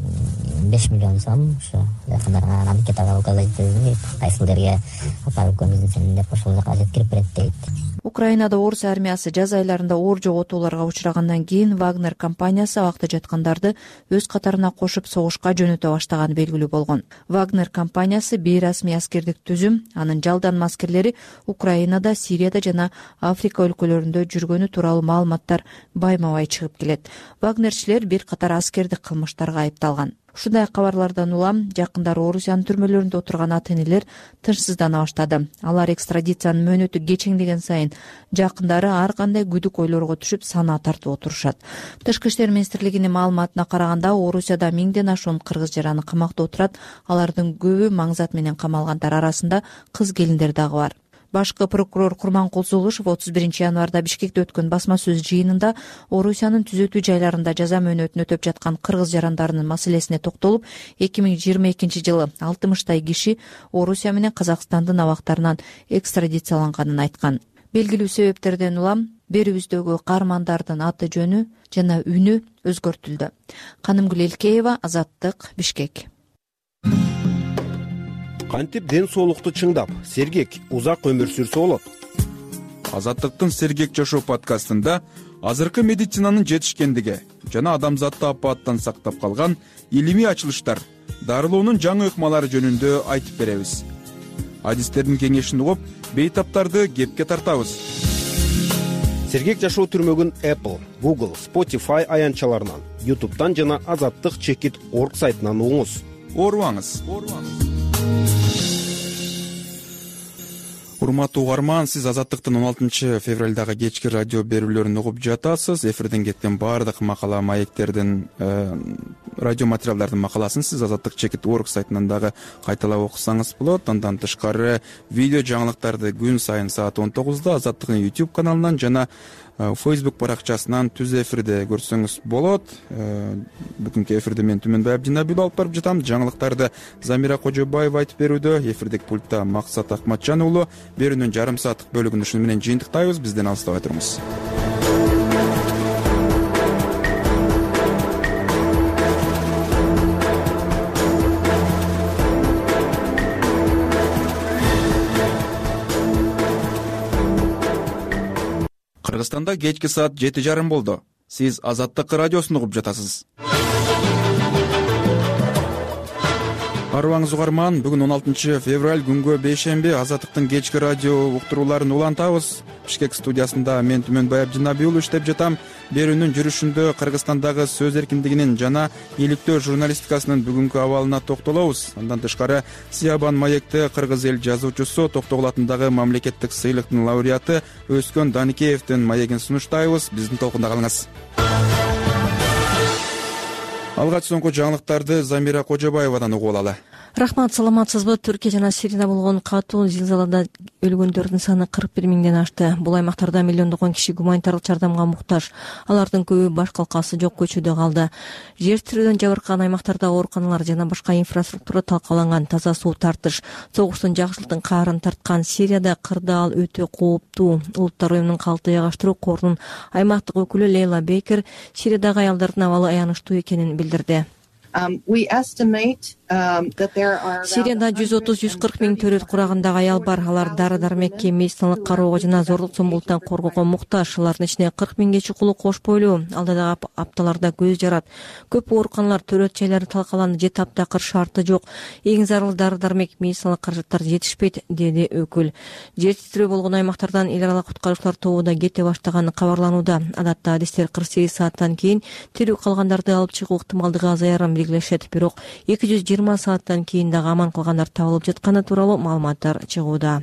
5 миллион сом ошо жакындарга анкетага указать этип, кайсыл жерге апарып көмүзүн деп ошол жака жеткирип берет дейт. Украинада орус армиясы жаз айларында оор жоготууларга учрагандан кийин Вагнер компаниясы абакта жаткандарды өз катарына кошуп согушка жөнөтө баштаганы белгилүү болгон. Вагнер компаниясы бейрасмий аскердик түзүм, анын жалданма аскерлери Украинада, Сирияда жана Африка өлкөлөрүндө жүргөнү тууралуу маалыматтар байма-бай чыгып келет. Вагнерчилер бир катар аскердик кылмыштарга айыпталган. Ушундай кабарлардан улам жакындары Орусиянын түрмөлөрүндө отурган ата-энелер тынчсыздана баштады. Алар экстрадициянын мөөнөтү кечеңдеген сайын жакындары ар кандай күдүк ойлорго түшүп санаа тартып отурушат. Тышкы иштер министрлигинин маалыматына караганда Орусияда 1000ден ашуун кыргыз жараны камакта отурат. Алардын көбү маңзат менен камалгандар арасында кыз келиндер дагы бар. Башкы прокурор Курманкул Зулушев 31 январда Бишкекте өткөн басма сөз жыйынында Орусиянын түзөтүү жайларында жаза мөөнөтүн өтөп жаткан кыргыз жарандарынын маселесине токтолуп, 2022 жылы 60 киши Орусия менен Казакстандын абактарынан экстрадицияланганын айткан. Белгилүү себептерден улам берүүбүздөгү каармандардын аты жөнү жана үнү өзгөртүлдү. Канымгүл Элкеева, Азаттык, Бишкек. Кантип ден соолукту чыңдап, сергек, узак өмүр сүрсө болот? Азаттыктын Сергек жашоо подкастында азыркы медицинанын жетишкендиги жана адамзатты апааттан сактап калган илимий ачылыштар, дарылоонун жаңы ыкмалары жөнүндө айтып беребиз. Адистердин кеңешин угуп, бейтаптарды кепке тартабыз. Сергек жашоо түрмөгүн Apple, Google, Spotify аянтчаларынан, YouTube'дан жана azattik.org сайтынан угуңуз. Оорубаңыз. урматтуу угарман, сиз Азаттыктын 16 февралдагы кечки радио берүүлөрүн угуп жатасыз. Эфирден кеткен баардык макала маектердин радио материалдардын макаласын сиз Азаттык Чекит.org сайтынан дагы кайталап окусаңыз болот. Андан тышкары видео жаңылыктарды күн сайын саат 19-да Азаттыктын YouTube каналынан жана Facebook баракчасынан түз эфирде көрсөңүз болот. Бүгүнкү эфирде мен Түмөнбай Абдинабил алып барып жатам. Жаңылыктарды Замира Кожобаева айтып берүүдө, эфирдик пультта Максат Акматжан уулу. Берүүнүн жарым сааттык бөлүгүн ушуну менен жыйынтыктайбыз. Бизден алыстабай туруңуз. Кыргызстанда кечки саат 7:30 болду. Сиз Азаттык радиосун угуп жатасыз. Арыбаңыз угарман, бүгүн 16 февраль күнгө бейшемби Азаттыктын кечки радио уктурууларын улантабыз. Бишкек студиясында мен Түмөнбай Абдинабил иштеп жатам. Берүүнүн жүрүшүндө Кыргызстандагы сөз эркиндигинин жана иликтөө журналистикасынын бүгүнкү абалына токтолобуз. Андан тышкары Сиябан маекте кыргыз эл жазуучусу, Токтогул атындагы мамлекеттик сыйлыктын лауреаты Өскөн Даникеевдин маегин сунуштайбыз. Биздин толкунда калыңыз. Алгач соңку жаңылыктарды Замира Кожобаевадан угуп алалы. Рахмат, саламатсызбы? Түркия жана Сирияда болгон катуу зилзалада өлгөндөрдүн саны 41 миңден ашты. Бул аймактарда миллиондогон киши гуманитардык жардамга муктаж. Алардын көбү баш калкасы жок көчөдө калды. Жер тирөөдөн жабыркаган аймактарда ооруканалар жана башка инфраструктура талкаланган. Таза суу тартыш, согуштун жакшылыктын каарын тарткан Сирияда кырдаал өтө кооптуу. Улуттар уюмунун калкты жайгаштыруу корунун аймактык өкүлү Лейла Бейкер Сириядагы аялдардын абалы аянычтуу экенин билдирди. Сирияда 130-140 миң төрөт курагындагы аял бар. Алар дары-дармекке, медициналык кароого жана зорлук-зомбулуктан коргоого муктаж. Алардын ичине 40 миңге чукулу кош бойлуу. Алдагы апталарда көз жарат. Көп ооруканалар, төрөт жайлары талкаланды. 7 апта шарты жок. Эң зарыл дары-дармек, медициналык каражаттар жетишпейт, деди өкүл. Жер титирөө болгон аймактардан эл аралык куткаруучулар тобу да кете баштаганы кабарланууда. Адатта адистер 48 сааттан кийин тирүү калгандарды алып чыгуу ыктымалдыгы азаярын белгилешет. Бирок 220 сааттан кийин дагы аман калгандар табылып жатканы тууралуу маалыматтар чыгууда.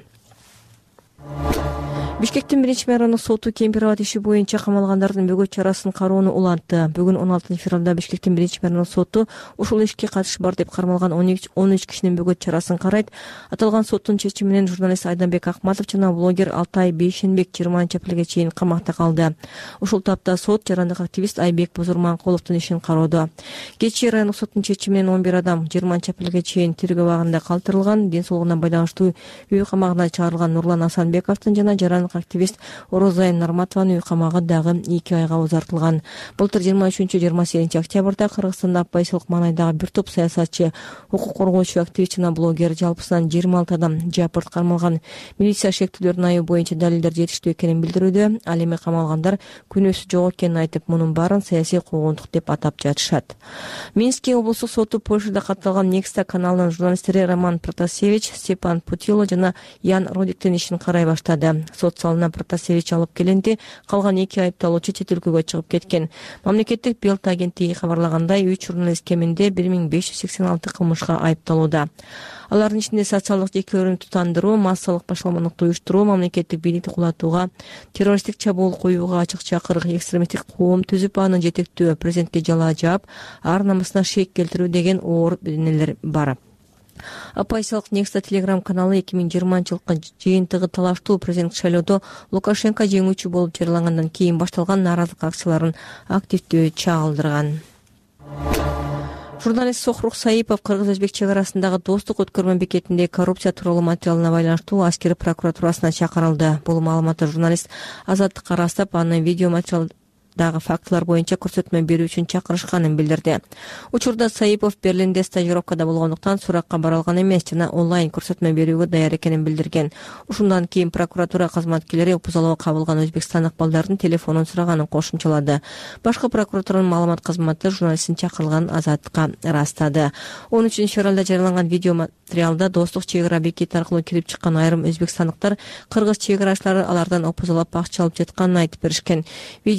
Бишкектин биринчи мэрионук соту Кемпирабад иши боюнча камалгандардын бөгөт чарасын кароону улантты. Бүгүн 16 февралда Бишкектин биринчи мэрионук соту ушул ишке катышы бар деп кармалган 13 кишинин бөгөт чарасын карайт. Аталган соттун чечими менен журналист Айданбек Акматов жана блогер Алтай Бейшенбек 20 апрелге чейин камакта калды. Ушул тапта сот жарандык активист Айбек Бузурманкуловдун ишин кароодо. Кечээ райондук соттун чечими менен 11 адам 20 апрелге чейин тергөө абагында калтырылган. Ден соолугуна байланыштуу үй камагына чыгарылган Нурлан Асанбековдун жана жарандык активист Орозайым Нарматованын үй камагы дагы 2 айга узартылган. Былтыр 23-28 октябрда Кыргызстанда пайсылык маанайдагы бир топ саясатчы, укук коргоочу, активист жана блогер жалпысынан 26 адам жапырт кармалган. Милиция шектүүлөрдүн айы боюнча далилдер жетиштүү экенин билдирүүдө. Ал эми камалгандар күнөөсү жок экенин айтып, мунун баарын саясий куугунтук деп атап жатышат. Минский облустук соту Польшада катталган Некста каналынын журналисттери Роман Протасевич, Степан Путило жана Ян Родиктин ишин карай баштады. Сот залына Протасевич алып келинди. Калган 2 айыпталуучу чет өлкөгө чыгып кеткен. Мамлекеттик Белт агенттиги кабарлагандай, 3 журналист кеминде 1586 кылмышка айыпталууда. Алардын ичинде социалдык жеке тутандыруу, массалык башаламалыкты уюштуруу, мамлекеттик бийликти кулатууга, террористтик чабуул коюуга ачык чакырык, экстремисттик коом түзүп аны жетектөө, президентке жалаа жаап, ар намысына шек келтирүү деген оор бирнелер бар. Оппозициялык Некста телеграм каналы 2020 жылкы жыйынтыгы талаштуу президенттик шайлоодо Лукашенко жеңүүчү болуп жарыялангандан кийин башталган нааразылык акцияларын активдүү чагылдырган. Журналист Сохрук Саипов кыргыз-өзбек чек арасындагы достук өткөрмө бекетинде коррупция тууралуу материалына байланыштуу аскер прокуратурасына чакырылды. Бул маалыматты журналист Азаттыкка ырастап, аны видео материал фактылар боюнча көрсөтмө берүү үчүн чакырышканын билдирди. Учурда Саипов Берлинде стажировкада болгондуктан суракка бара алган эмес жана онлайн көрсөтмө берүүгө даяр экенин билдирген. Ушундан кийин прокуратура кызматкерлери упузалоо кабылган өзбекстандык балдардын телефонун сураганын кошумчалады. Башкы прокуратуранын маалымат кызматы журналисттин чакырылганын Азаттыкка ырастады. 13 февралда жарыяланган видео материалда достук чек ара бекети аркылуу кирип чыккан айрым өзбекстандыктар кыргыз чек арачылары алардан упузалап акча алып жатканын айтып беришкен. Видео жарыяланган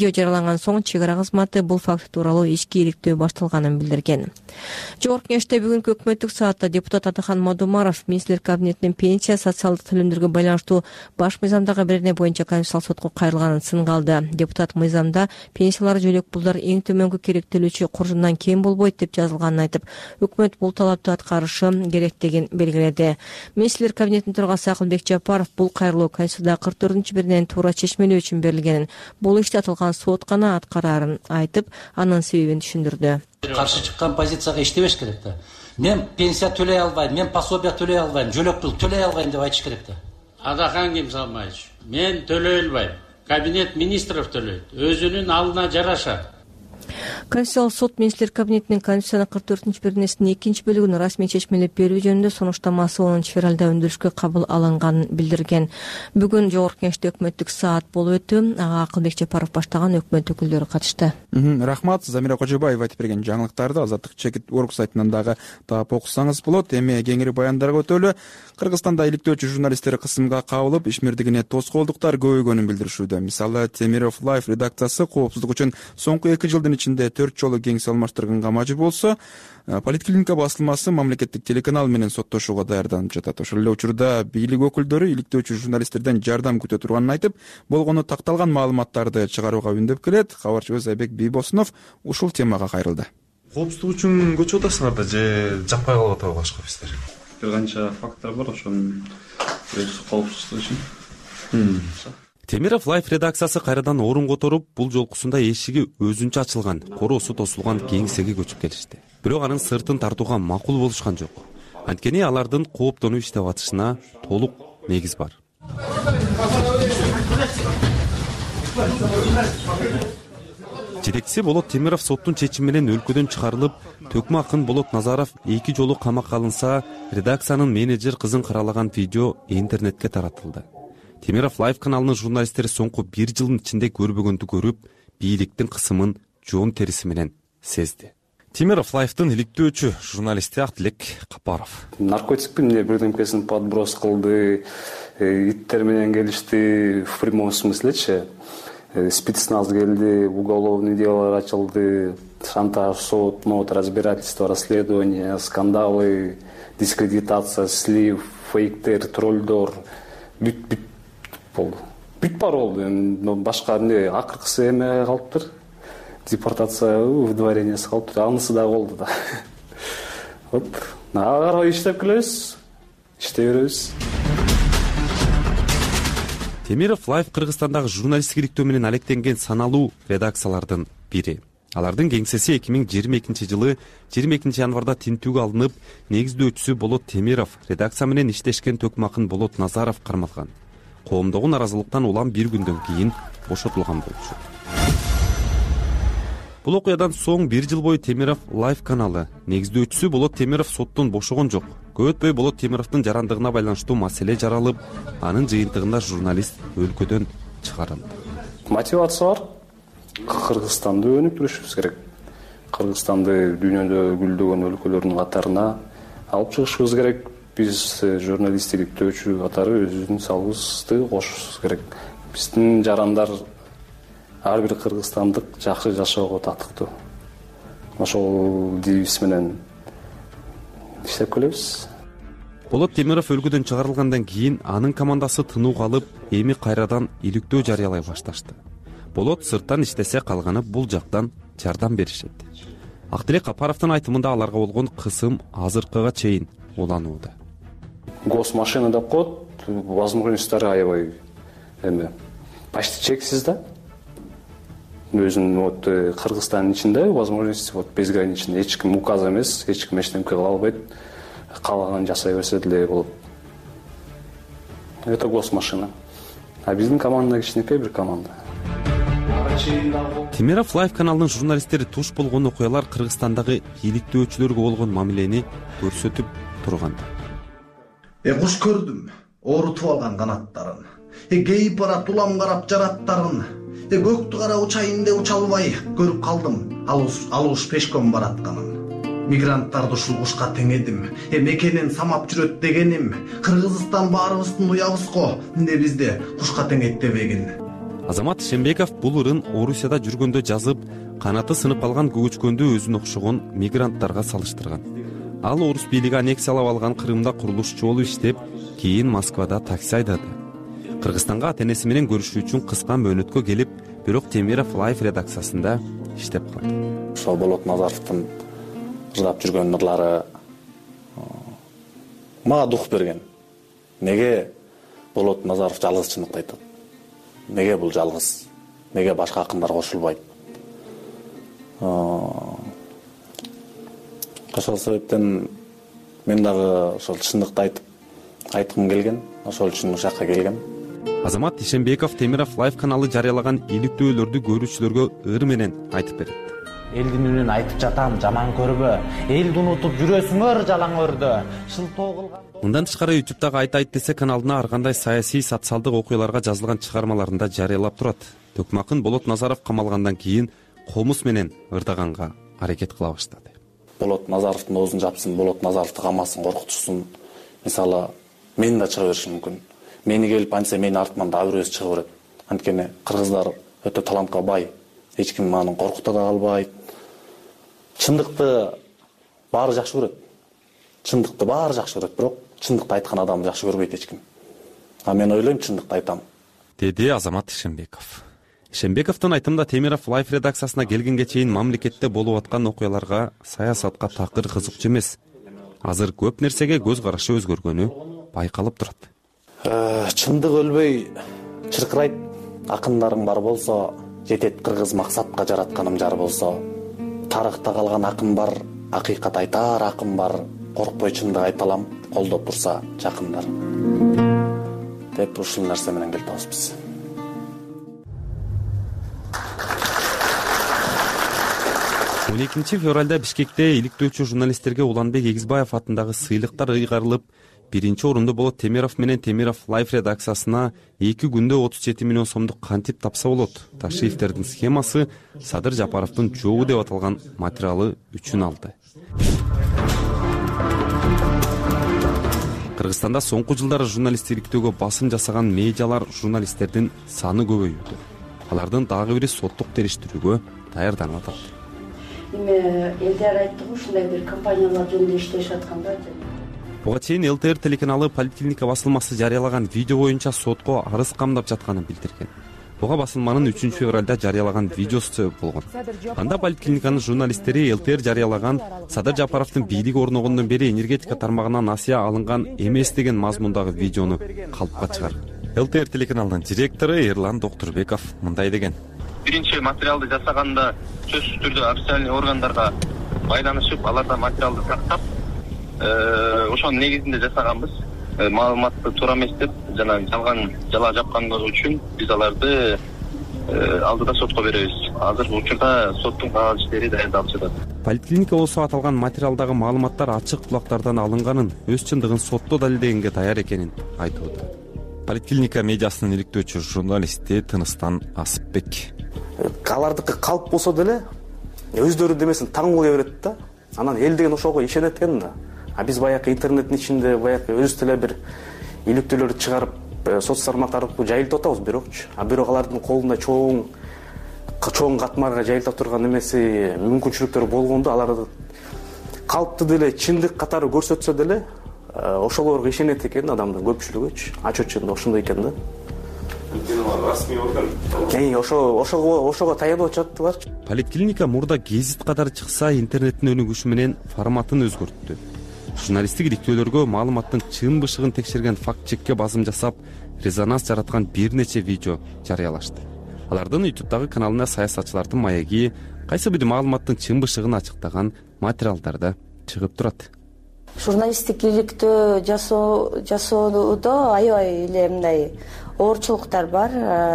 жарыяланган соң чек ара кызматы бул факт тууралуу ички иликтөө башталганын билдирген. Жогорку Кеңеште бүгүнкү өкмөттүк саатта депутат Атахан Модумаров министрлер кабинетинин пенсия, социалдык төлөмдөргө байланыштуу баш мыйзамдагы берене боюнча Конституциялык сотко кайрылганын сынга алды. Депутат мыйзамда пенсиялар, жөлөк пулдар эң төмөнкү керектелүүчү куржундан кем болбойт деп жазылганын айтып, өкмөт бул талапты аткарышы керектигин белгиледи. Министрлер кабинетинин төрагасы Акылбек Жапаров бул кайрылуу Конституцияда 44-беренени туура чечмелөө үчүн берилгенин, бул ишти аталган сот гана аткарарын айтып, анын себебин түшүндүрдү. Каршы чыккан позицияга иштебеш керек да. Мен пенсия төлөй албайм, мен пособия төлөй албайм, жөлөк пул төлөй албайм деп айтыш керек да. Атахан Кемсалмаевич, мен төлөй албайм. Кабинет министров төлөйт. Өзүнүн алдына жараша. Конституциялык сот министрлер кабинетинин Конституциянын 44-беренесинин 2-бөлүгүн расмий чечмелеп берүү жөнүндө сунуштамасы 10 февралда өндүрүшкө кабыл алынганын билдирген. Бүгүн Жогорку Кеңеште өкмөттүк саат болуп өтүп, Акылбек Жапаров баштаган өкмөт өкүлдөрү катышты. Рахмат. Замира Кожобаева айтып берген жаңылыктарды Азаттык Чекит.org сайтынан дагы таап окусаңыз болот. Эми кеңири баяндарга өтөлү. Кыргызстанда иликтөөчү журналисттер кысымга кабылып, ишмердигине тоскоолдуктар көбөйгөнүн билдиришүүдө. Мисалы, Темиров Life редакциясы коопсуздук үчүн соңку 2 жылдын ичинде 4 жолу кеңсе алмаштырганга мажбур болсо, Политклиника басылмасы мамлекеттик телеканал менен соттошууга даярданып жатат. Ошол эле учурда бийлик өкүлдөрү иликтөөчү журналисттерден жардам күтө турганын айтып, болгону такталган маалыматтарды чыгарууга үндөп келет. Кабарчыбыз Айбек Бийбосунов ушул темага кайрылды. Коопсуздук үчүн көчүп атасыңар да же жакпай калып атабы башка биздер? Бир канча фактор бар, ошонун коопсуздук үчүн. Темиров Life редакциясы кайрадан орун которуп, бул жолкусунда эшиги өзүнчө ачылган, короосу тосулган кеңсеге көчүп келишти. Бирок анын сыртын тартууга макул болушкан жок. Анткени алардын кооптонуп иштеп атышына толук негиз бар. Жетекчиси Болот Темиров соттун чечими менен өлкөдөн чыгарылып, төкмө акын Болот Назаров 2 жолу камакка алынса, редакциянын менеджер кызын каралаган видео интернетке таратылды. Темиров Life каналынын журналисттери соңку 1 жылдын ичинде көрбөгөндү көрүп, бийликтин кысымын жоон териси менен сезди. Темиров Life'тын иликтөөчү журналисти Актилек Капаров. Наркотикпен бирдемкесин подброс кылды, иттер менен келишти в прямом смыслечи. Спецназ келди, уголовный дело ачылды, шантаж, суд, разбирательство, расследование, скандалы, дискредитация, слив, фейктер, троллдор. Бүт болду. Бүт бар болду. Башка акыркысы эме калыптыр. Депортация, выдворениясы калыптыр. Анысы да болду да. Вот. Ага карай иштеп келебиз. Иштей беребиз. Темиров Life Кыргызстандагы журналисттик иликтөө менен алектенген саналуу редакциялардын бири. Алардын кеңсеси 2022 жылы 22 январда тинтүүгө алынып, негиздөөчүсү Болот Темиров, редакция менен иштешкен төкмакын Болот Назаров кармалган. Коомдогу наразылыктан улам 1 күндөн кийин бошотулган болчу. Бул окуядан соң 1 жыл бою Темиров Life каналы негиздөөчүсү Болот Темиров соттон бошогон жок. Көп өтпөй Болот Темировдун жарандыгына байланыштуу маселе жаралып, анын жыйынтыгында журналист өлкөдөн чыгарылды. Мотивация бар. Кыргызстанды өнүктүрүшүбүз керек. Кыргызстанды дүйнөдө гүлдөгөн өлкөлөрдүн катарына алып чыгышыбыз керек. Биз журналист иликтөөчү катары өзүбүздүн салыбыбызды кошушубуз керек. Биздин жарандар ар бир кыргызстандык жакшы жашоого татыктуу. Ошол девиз менен иштеп келебиз. Болот Темиров өлкөдөн чыгарылгандан кийин анын командасы тынууга алып, эми кайрадан иликтөө жарыялай башташты. Болот сырттан иштесе, калганы бул жактан жардам беришет. Актилек Капаровдун айтымында аларга болгон кысым азыркыга чейин уланууда. Госмашина деп коет, возможностьтары аябай эме почти чексиз да. Өзүнүн Кыргызстандын ичинде возможность безграничный, эч ким указ эмес, эч ким эчтеке кыла албайт. Каалаган жасай берсе деле болот. Это госмашина. А биздин команда кичинекей бир команда. Темиров Life каналынын журналисттери туш болгон окуялар Кыргызстандагы иликтөөчүлөргө болгон мамилени көрсөтүп турган. Куш көрдүм, оорутуп алган канаттарын. Кейип барат улам карап жараттарын. Көктү кара учайын деп уча албай көрүп калдым алууш пешком баратканын. Мигранттарды ушул кушка теңедим. Мекенин самап жүрөт дегеним. Кыргызстан баарыбыздын уябыз го. Эмне бизде кушка теңет дебегин. Азамат Ишенбеков бул ырын Орусияда жүргөндө жазып, канаты сынып калган көчкөндө өзүнө окшогон мигранттарга салыштырган. Ал орус бийлиги аннексиялап алган Крымда курулушчу болуп иштеп, кийин Москвада такси айдады. Кыргызстанга ата-энеси менен көрүшүү үчүн кыска мөөнөткө келип, бирок Темиров Лайф редакциясында иштеп калды. Ошол Болот Назаровдун ырдап жүргөн ырлары мага дух берген. Неге Болот Назаров жалгызчылыкты айтат? Неге бул жалгыз? Неге башка акындар кошулбайт? Ошол себептен мен дагы ошол чындыкты айткым келген. Ошол үчүн ушул жакка келгем. Азамат Ишенбеков Темиров Лайф каналы жарыялаган иликтөөлөрдү көрүүчүлөргө ыр менен айтып берет. Элдин үнүн айтып жатам, жаман көрбө. Элди унутуп жүрөсүңөр жалаң өрдө. Шылтоо кылган. Мындан тышкары YouTube'дагы Айт десе каналына ар кандай саясий, социалдык окуяларга жазылган чыгармаларында жарыялап турат. Төкмакын Болот Назаров камалгандан кийин комуз менен ырдаганга аракет кыла баштады. Болот Назаровдун оозун жапсын, Болот Назаровду камасын, коркутушсун. Мисалы, мен да чыга беришим мүмкүн. Мени келип анса менин артыман да бирөөсү чыга берет. Анткени кыргыздар өтө талантка бай. Эч ким аны коркута да албайт. Чындыкты баары жакшы көрөт. Чындыкты баары жакшы көрөт, бирок чындыкты айткан адамды жакшы көрбөйт эч ким. А мен ойлойм, чындыкты айтам. Деди Азамат Ишенбеков. Ишенбековдун айтымында Темиров Лайф редакциясына келгенге чейин мамлекетте болуп аткан окуяларга, саясатка такыр кызыкчу эмес. Азыр көп нерсеге көз карашы өзгөргөнү байкалып турат. Чындык өлбөй чыркырайт. Акындарың бар болсо, жетет кыргыз максатка жаратканым жар болсо. Тарыхта калган акын бар, акыйкат айтар акын бар. Коркпой чындык айта алам, колдоп турса жакындар. Деп ушул нерсе менен келип атабыз. 12 февралда Бишкекте иликтөөчү журналисттерге Уланбек Эгизбаев атындагы сыйлыктар ыйгарылып, биринчи орунду болот Темиров менен Темиров Лайф редакциясына 2 күндө 37 миллион сомдук кантип тапса болот. Ташиевтердин схемасы Садыр Жапаровдун жогу деп аталган материалы үчүн алды. Кыргызстанда соңку жылдары журналисттиктөөгө басым жасаган медиалар журналисттердин саны көбөйүүдө. Алардын дагы бири соттук териштирүүгө даярданып атат. ЛТР айтты го, ушундай бир компаниялар жөнүндө иштешип аткан да. Буга чейин ЛТР телеканалы Поликлиника басылмасы жарыялаган видео боюнча сотко арыз камдап жатканын билдирген. Буга басылманын 3 февралда жарыялаган видеосу себеп болгон. Анда Поликлиниканын журналисттери ЛТР жарыялаган Садыр Жапаровдун бийлик орногондон бери энергетика тармагынан насыя алынган эмес деген мазмундагы видеону калпка чыгарган. ЛТР телеканалынын директору Эрлан Доктурбеков мындай деген. Биринчи материалды жасаганда сөзсүз түрдө официальный органдарга байланышып, алардан материалды тактап, ошонун негизинде жасаганбыз. Маалыматты туура эмес деп, жана жалган жала жапкандыгы үчүн биз аларды алдыда сотко беребиз. Азыр учурда соттун кагаз иштери даярдалып жатат. Поликлиника болсо аталган материалдагы маалыматтар ачык булактардан алынганын, өз чындыгын сотто далилдегенге даяр экенин айтууда. Поликлиника медиасынын иликтөөчү журналисти Тыныстан Асыпбек. Алардыкы калп болсо деле өздөрү демесин таң кое берет да. Анан эл деген ошого ишенет экен да. А биз баягы интернеттин ичинде баягы өз деле бир иликтөөлөрдү чыгарып, соц тармактар аркылуу жайылтып атабыз бирокчу. А бирок алардын колунда чоң катмарга жайылта турган эмеси мүмкүнчүлүктөр болгондо аларды калпты деле чындык катары көрсөтсө деле ошолорго ишенет экен адамдын көпчүлүгүчү. Ачуучунда ошондой экен да. Расмий орган. Ошого таянып жатты. Поликлиника мурда гезит катары чыкса, интернеттин өнүгүшү менен форматын өзгөрттү. Журналисттик иликтөөлөргө маалыматтын чын бышыгын текшерген факт-чекке басым жасап, резонанс жараткан бир нече видео жарыялашты. Алардын YouTube'дагы каналына саясатчылардын маеги, кайсы бир маалыматтын чын бышыгын ачыктаган материалдарда чыгып турат. Журналисттик иликтөө жасоодо аябай эле мындай оорчулуктар бар.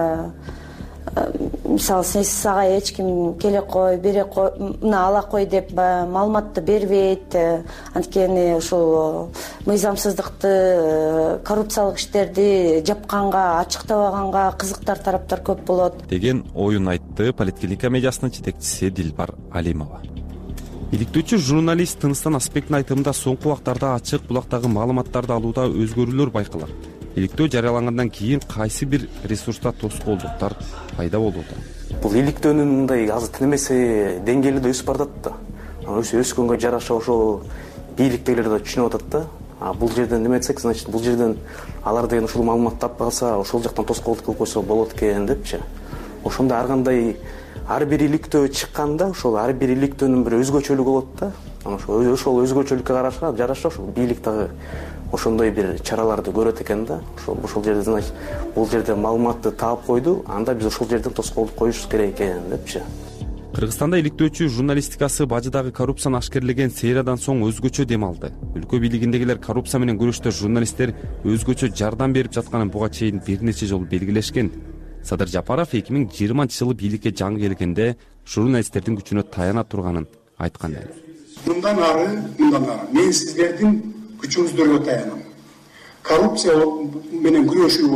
Мисалы, сага эч ким келе кой, бере кой, мына ала кой деп маалыматты бербейт. Анткени ушул мыйзамсыздыкты, коррупциялык иштерди жапканга, ачыктабаганга кызыктар тараптар көп болот деген оюн айтты Поликлиника медиасынын жетекчиси Дилбар Алимова. Иликтөөчү журналист Тыныстан Асыпбектин айтымында соңку убактарда ачык булактагы маалыматтарды алууда өзгөрүүлөр байкалат. иликтөө жарыялангандан кийин кайсы бир ресурста тоскоолдуктар пайда болууда? Бул иликтөөнүн мындай азыр тинемесе деңгээли да өсүп баратат да. Өскөнгө жараша ошол бийликтегилер да түшүнүп атат да. Бул жерден неме этсек, значит, бул жерден алар деген ушул маалыматты тапып калса, ошол жактан тоскоолдук кылып койсо болот экен депчи. Ошондо ар кандай ар бир иликтөө чыкканда, ошол ар бир иликтөөнүн бир өзгөчөлүгү болот да. Ошол өзгөчөлүккө жараша ошол бийлик дагы ошондой бир чараларды көрөт экен да. Ошол жерде, значит, бул жерде маалыматты таап койду, анда биз ошол жерден тоскоолдук коюш керек экен депчи. Кыргызстанда иликтөөчү журналистикасы бажыдагы коррупцияны ашкерлеген сейрадан соң өзгөчө дем алды. Өлкө бийлигиндегилер коррупция менен күрөштө журналисттер өзгөчө жардам берип жатканын буга чейин бир нече жолу белгилешкен. Садыр Жапаров 2020-жылы бийликке жаңы келгенде журналисттердин күчүнө таяна турганын айткан эле. Мындан ары мен сиздердин күчүңүздөргө таянам. Коррупция менен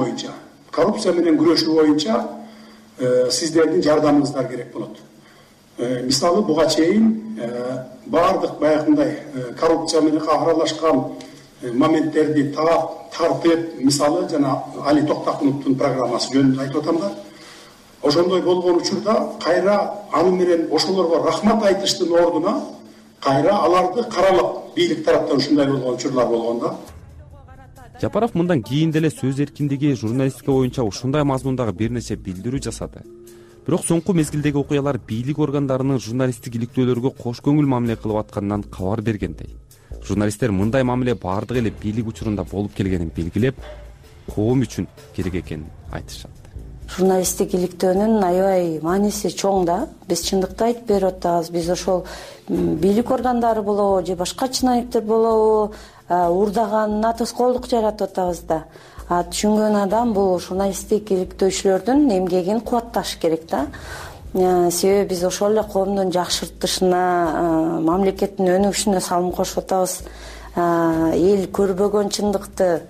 күрөшүү боюнча сиздердин жардамыңыздар керек болот. Мисалы буга чейин баардык баягындай коррупция менен аралашкан моменттерди тартып, мисалы жана Али Токтакуновдун программасы жөнүндө айтып атам да. Ошондой болгон учурда кайра аны менен ошолорго рахмат айтыштын ордуна кайра аларды каралап бийлик тараптан ушундай болгон учурлар болгон да. Жапаров мындан кийин деле сөз эркиндиги журналистика боюнча ушундай мазмундагы бир нече билдирүү жасады. Бирок соңку мезгилдеги окуялар бийлик органдарынын журналисттик иликтөөлөргө кош көңүл мамиле кылып атканынан кабар бергендей. Журналисттер мындай мамиле баардык эле бийлик учурунда болуп келгенин белгилеп, коом үчүн керек экенин айтышат. Журналисттик иликтөөнүн аябай мааниси чоң да. Биз чындыкты айтып берип атабыз. Биз ошол бийлик органдары болобу же башка чиновниктер болобу уурдаганына тоскоолдук жаратып атабыз да. Түшүнгөн адам бул журналисттик иликтөөчүлөрдүн эмгегин кубатташ керек да. Себеби биз ошол эле коомдун жакшыртышына, мамлекеттин өнүгүшүнө салым кошуп атабыз. Эл көрбөгөн чындыкты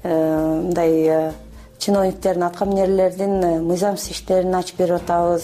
мындай чиновниктердин, аткаминерлердин мыйзамсыз иштерин ачып берип атабыз.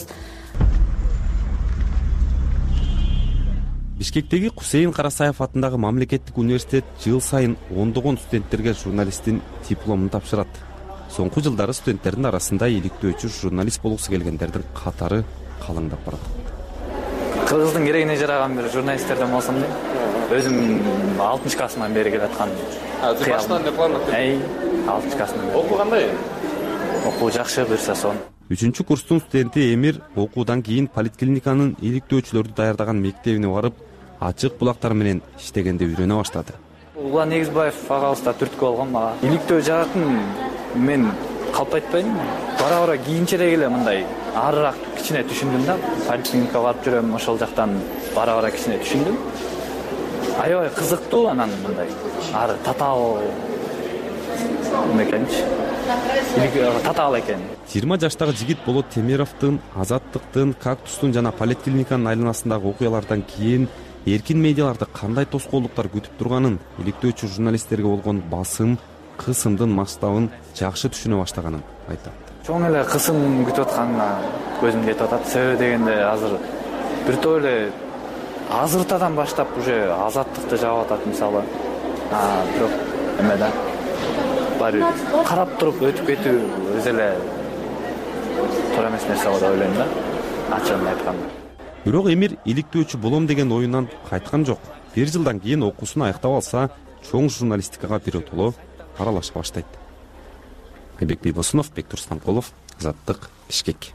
Бишкектеги Кусейин Карасаев атындагы мамлекеттик университет жыл сайын ондогон студенттерге журналисттин дипломун тапшырат. Соңку жылдары студенттердин арасында иликтөөчү журналист болгусу келгендердин катары калыңдап барат. Кыргыздын керегине жараган бир журналисттерден болсом дейм. Өзүм 6 классынан бери келаткан. Баштан диплом алып. 6 классынан. Окуу кандай? Окуу жакшы, буюрса сон. 3 курстун студенти Эмир окуудан кийин политклиниканын иликтөөчүлөрдү даярдаган мектебине барып, ачык булактар менен иштегенде үйрөнө баштады. Улан Негизбаев агабыз да түрткү болгон мага. Иликтөө жаатын мен калп айтпайм. Бара кийинче эле мындай арыраак кичине түшүндүм да. Политклиникага барып жүрөм, ошол жактан бара кичине түшүндүм. Аябай кызыктуу, анан мындай ары татаал мекенчи. Татаал экен. 20 жаштагы жигит Болот Темировдун, Азаттыктын, Кактустун жана политклиниканын айланасындагы окуялардан кийин эркин медиаларды кандай тоскоолдуктар күтүп турганын, иликтөөчү журналисттерге болгон басым, кысымдын масштабын жакшы түшүнө баштаганын айтат. Чоң эле кысым күтүп атканына көзүм жетип атат. Себеби дегенде азыр бир топ эле азыртадан баштап уже азаттыкты жаап атат мисалы. Бирок эмеде баары карап туруп өтүп кетүү өзү эле туура эмес нерсе болуп ойлойм да. Ачыгын айтканда. Бирок Эмир иликтөөчү болом деген оюнан кайткан жок. 1 жылдан кийин окуусун аяктап алса, чоң журналистикага биротоло аралаша баштайт. Айбек Бийбосунов, Бектур Станкулов, Азаттык, Бишкек.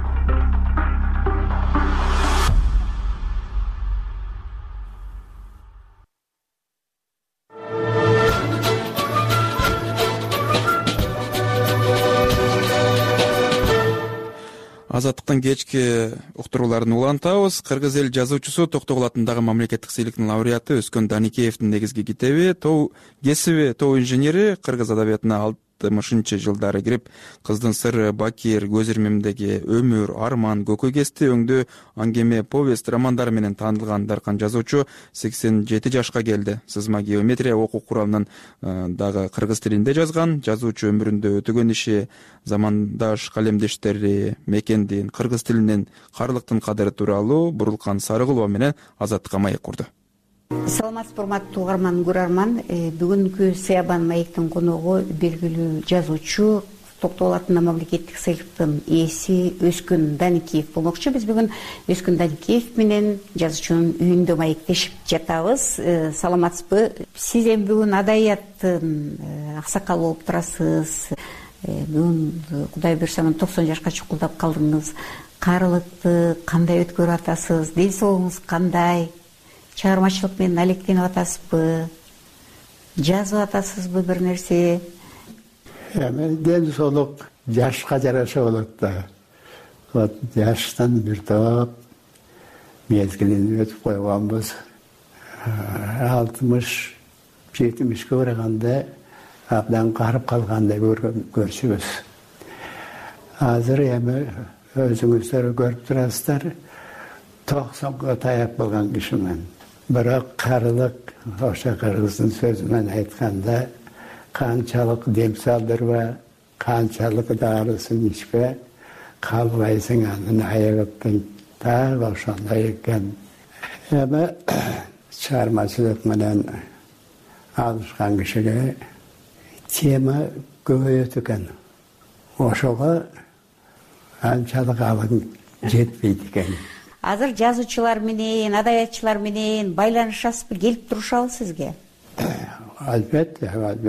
Азаттыктан кечки уктурууларын улантабыз. Кыргыз эл жазуучусу Токтогул атындагы мамлекеттик сыйлыктын лауреаты Өскөн Даникеевдин негизги китеби кесиби тоо инженери кыргыз адабиятына 60-жылдары кирип, Кыздын сыры, Бакир, Көз ирмемдеги өмүр, арман, көкөй кести өңдүү аңгеме, повест, романдары менен таанылган даркан жазуучу 87 жашка келди. Сызма геометрия окуу куралынын дагы кыргыз тилинде жазган. Жазуучу өмүрүндө өтөгөн иши, замандаш калемдештери, мекендин, кыргыз тилинин, карлыктын кадыры тууралуу Бурулкан Сарыгулова менен Азаттыкка маек курду. Саламатсызбы урматтуу угарман көрөрман. Бүгүнкү Саябан маектин коногу белгилүү жазуучу, Токтогул атындагы мамлекеттик сыйлыктын ээси Өзкүн Даникеев болмокчу. Биз бүгүн Өзкүн Даникеев менен жазуучунун үйүндө маектешип жатабыз. Саламатсызбы? Сиз эми бүгүн адабияттын аксакалы болуп турасыз. Бүгүн Кудай буйрса 90 жашка чукулдап калдыңыз. Карылыкты кандай өткөрүп атасыз? Ден соолугуңуз кандай? Чыгармачылык менен алектенип атасызбы? Жазып атасызбы бир нерсе? Ден соолук жашка жараша болот да. Жаштан бир топ мезгилин өтүп койгонбуз. 60-70 барганда абдан карып калгандай көрчүбүз. Азыр эми өзүңүздөр көрүп турасыздар, 90га таяп калган кишимен. Бирок карылык ошо кыргыздын сөзү менен айтканда канчалык дем салдырба, канчалык дарысын ичпе, калбайсың анын айыгып. Дагы ошондой экен. Эми чыгармачылык менен алышкан кишиге тема көбөйөт экен. Ошого анчалык алың жетпейт экен. Азыр жазуучулар менен, адабиятчылар менен байланышасызбы, келип турушабы сизге? Албетте.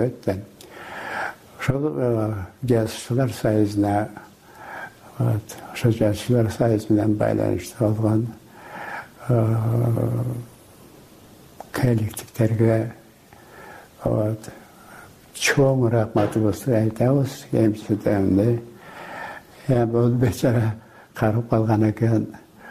Ошол жазуучулар союзуна, ошо жазуучулар союзу менен байланышта болгон коллективдерге чоң рахматыбызды айтабыз. Эмчидемди бул бечара карып калган экен,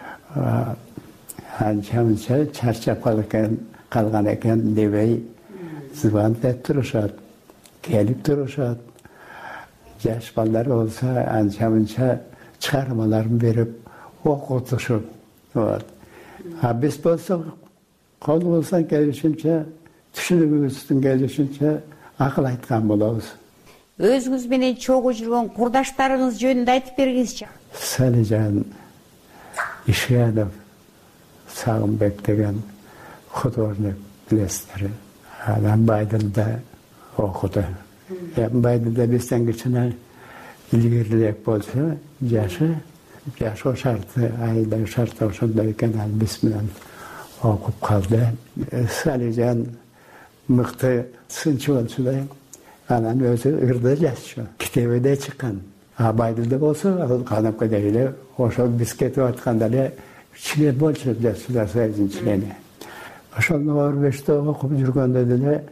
анча-мынча чарчап калган экен дебей звондап турушат, келип турушат. Жаш балдар болсо анча-мынча чыгармаларын берип окутушуп. А биз болсо колубуздан келишинче, түшүнүгүбүздүн келишинче акыл айткан болобуз. Өзүңүз менен чогуу жүргөн курдаштарыңыз жөнүндө айтып бергиңизчи. Салижан Ишенов, Сагынбек деген художник билесиздер. Анан Байдылда окуду. Байдылда бизден кичине илгерирээк болсо, жашы шарты, айылдагы шарты ошондой экен, ал биз менен окуп калды. Салижан мыкты сынчы болчу да, анан өзү ырда жазчу, китебиде чыккан. А Байдылда болсо, ал канапкада эле ошол биз кетип атканда эле член болчу, жазуучулар союзунун члени. Ошол Норвежде окуп жүргөндө деле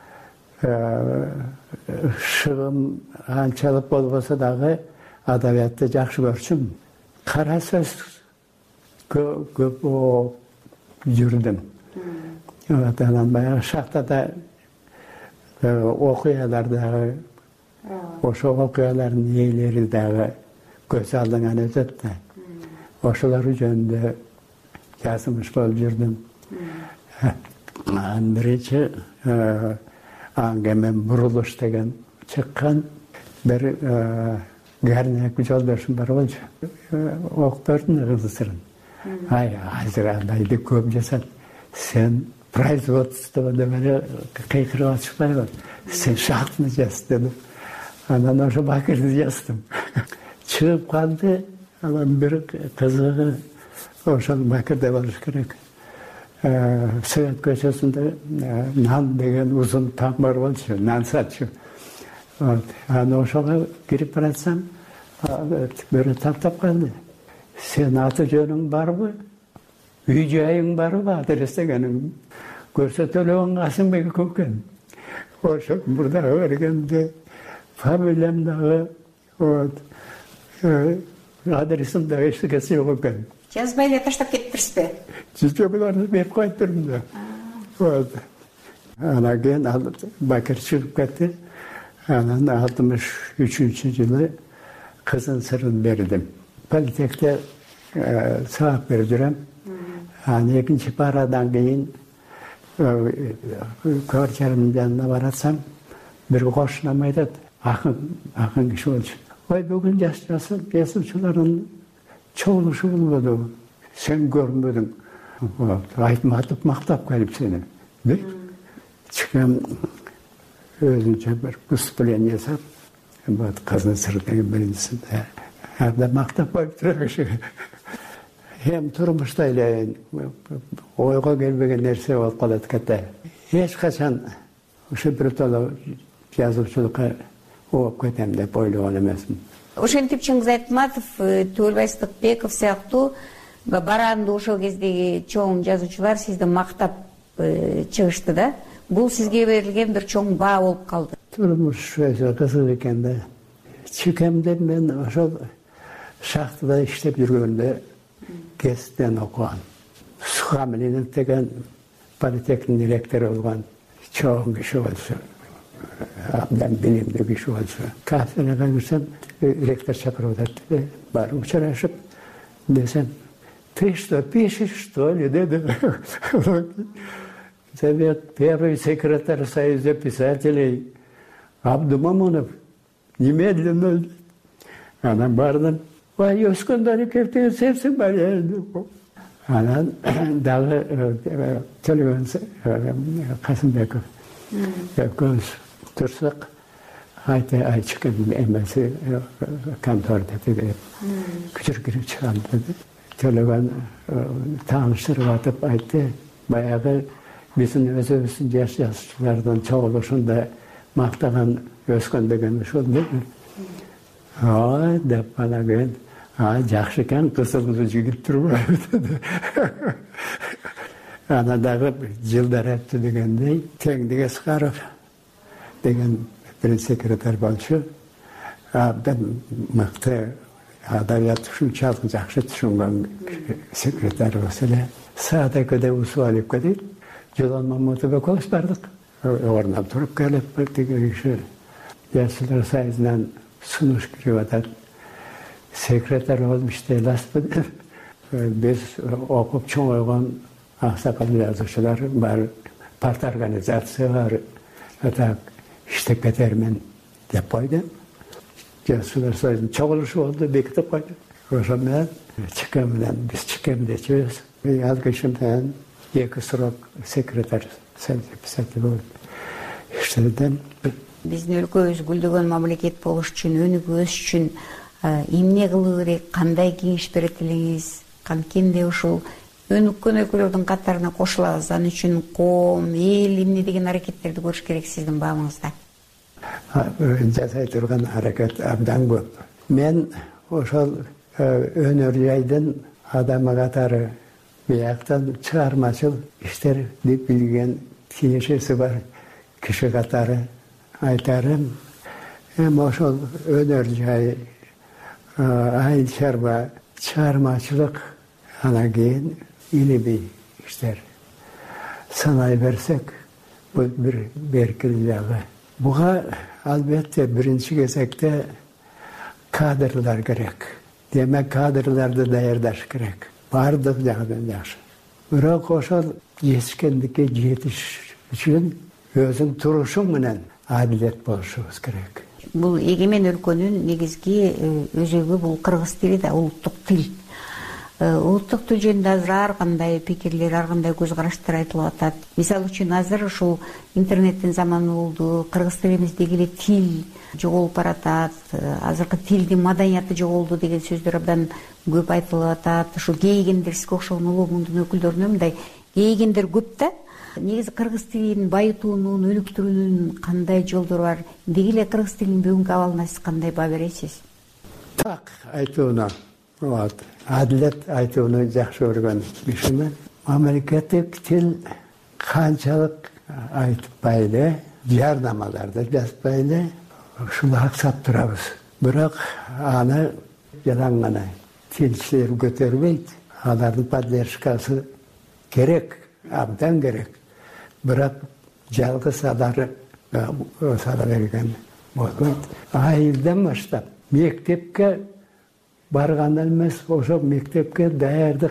шыгым анчалык болбосо дагы адабиятты жакшы көрчүм. Кара сөз көп жүрдүм. Анан баягы шахтада окуялар дагы, ошо окуялардын ээлери дагы көз алдыңан өтөт да. Ошолор жөнүндө жазмыш болуп жүрдүм. Биринчи аңгемен бурулуш деген чыккан. Бир гарнек жолдошум бар болчу. Окуп көрдүм кызысырын. Азыр андайды көп жасат. Сен производствода мене кыйкырып чыкпайбы? Сен шахтаны жаз дедим. Анан ошо бакырды жаздым. Чыгып калды. Анан бир кызыгы ошол бакырда болуш керек. Совет көчөсүндө нан деген узун таң бар болчу, нан сатчу. Аны ошого кирип баратсам, бирөө таптап калды. Сен аты жөнүң барбы? Үй жайың барбы? Адрес дегениң көрсөтөлгөн Касымбек экен. Ошо мурдагы бергенде фамилиям дагы, адресим дагы эчтекеси жок экен. Жазбай эле таштап кетиптирсизби? Жүзбөкөлөрдү берип коюптурмун да. Анан кийин ал Бакыр чыгып кетти. Анан 63-жылы кызын сырын бердим. Политехте сабак берип жүрөм. Анан экинчи парадан кийин квартиранын жанына баратсам, бир кошунам айтат, акын киши болчу. Ой, бүгүн жазуучулардын чогулушу болбоду. Sen görmedin. айтматып мактап келип сени чыкам өзүнчө бир выступление жасап вот кызны сыр деген биринчисинде абдан мактап коюп туруп киши эми турмушта эле ойго келбеген нерсе болуп калат экен. Эч качан ошо биротоло жазуучулукка ооп кетем деп ойлогон эмесмин. Ошентип Чыңгыз Айтматов, Төлөбай Сыдыкбеков сыяктуу баранды ошол кездеги чоң жазуучулар сизди мактап чыгышты да. Бул сизге берилген бир чоң баа болуп калды. Турмуш өсө кызык экен да. Чыкемде мен ошол шахтада иштеп жүргөндө кесиптен окуган. Сухамлинов деген политехник директору болгон чоң киши болчу. Абдан билимдүү киши болчу. Кафеге кирсем, ректор чакырып атат. Барып учурашып, десем, ты что, пишешь, что ли, деди. Совет, первый секретарь Союза писателей Абдумамонов немедленно. Анан бардым. Vay Özkan'dan köfteye sevsin bari. Anan dağı telefon Kasımbekov. Göz tursak ay çıkın emesi kantor dedi. Küçük girip çıkan dedi. Telefon tanıştırıp atıp aydı. Bayağı bizim özümüzün yaşlılardan çoğuluşunda maktagan Özkan degen şu dedi. Dep bana gel. Жақсы екен, қысылымды жігіт тұрып деді. Анадағы жылдар өтті дегендей, Теңдіге Сқаров деген бірінші секретарь болшы. Абдан мықты адабият ушунчалык жакшы түшүнгөн секретарь болсо эле. Саат 2-де усу алып кетип, Жолон Мамутов экөөбүз бардык. Ордунан туруп келип, тиги киши Жашылдар Союзунан сунуш кирип атат. Sekreter olmuş işte lastık. Biz okup çoğalgan aksakal yazıcılar var, parti organizasyonu var. Hatta işte Petermen yapaydı. Yazıcılar sayesinde çoğalış oldu, bekletip koydu. O zaman çıkamdan, biz çıkam diyeceğiz. Yazgışımdan iki sırok sekreter sayesinde oldu. İşte dedim. Биздин өлкөбүз гүлдөгөн мамлекет болуш үчүн, өнүгүш үчүн эмне кылуу керек, кандай кеңеш берет элеңиз, канткенде ушул өнүккөн өлкөлөрдүн катарына кошулабыз, ал үчүн коом, эл эмне деген аракеттерди көрүш керек сиздин баамыңызда? Жасай турган аракет абдан көп. Мен ошол өнөр жайдын адамы катары бияктан чыгармачыл иштер деп билген кеңешеси бар киши катары айтарым, эми ошол өнөр жай айыл чарба чыгармачылык анан кийин илимий иштер санай берсек бул бир беркил жагы. Буга албетте биринчи кезекте кадрлар керек. Демек кадрларды даярдаш керек. Бардык жагынан жакшы. Бирок ошол жетишкендикке жетиш үчүн өзүң турушуң менен адилет болушубуз керек. Бул эгемен өлкөнүн негизги өзөгү бул кыргыз тили да, улуттук тил. Улуттук тил жөнүндө азыр ар кандай пикирлер, ар кандай көз караштар айтылып атат. Мисалы үчүн азыр ушул интернеттин заманы болду, кыргыз тилимиздеги эле тил жоголуп баратат, азыркы тилдин маданияты жоголду деген сөздөр абдан көп айтылып атат. Ушул кейгендер, сизге окшогон улуу муңдун өкүлдөрүнө мындай кейгендер көп да. Негизи кыргыз тилин байытуунун, өнүктүрүүнүн кандай жолдору бар? Деги эле кыргыз тилинин бүгүнкү абалына сиз кандай баа бересиз? Так айтууну, адилет айтууну жакшы көргөн кишимин. Мамлекеттик тил канчалык айтпайлы, жардамаларды жазбайлы, ушул аксап турабыз. Бирок аны жалаң гана тилчилер көтөрбөйт. Алардын поддержкасы керек, абдан керек. Бирок жалгыз алары сала берген болбойт. Айылдан баштап мектепке баргандан эмес, ошо мектепке даярдык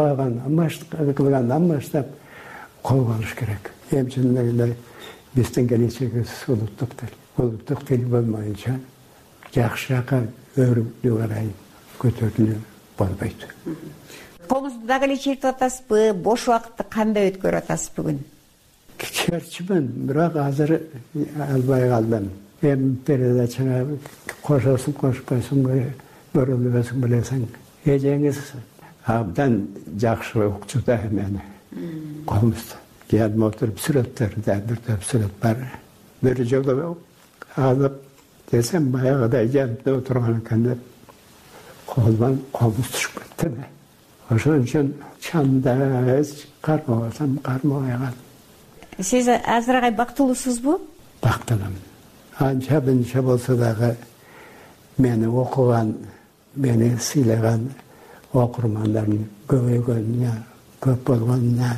кылгандан баштап колго алыш керек. Эмчинде биздин келечегибиз улуттук тил. Улуттук тил болмайынча жакшы жака өрүлүү карай көтөрүлүү болбойт. комузду дагы эле чечип атасызбы? Бош убакытты кандай өткөрүп атасыз бүгүн? Чеччимин, бирок азыр албай калдым. Эми передачага кошосуң, кошпойсуң, көрүлбөсүң билесиң. Эжеңиз абдан жакшы укчуда мени. Комузду. Geldim oturup süretlerde bir de süret var. Bir jolda alıp desem bayağı da gelip de oturgan ekan koldan komuz tushib ketdi. O'shaning uchun chanda qarmoqsam qarmoqaman. Siz azragay bактылуусузбу? Bактылам. Ancha buncha bo'lsa dagı meni o'qigan, meni siylagan o'qirmanlarning ko'payganina, ko'p bo'lganina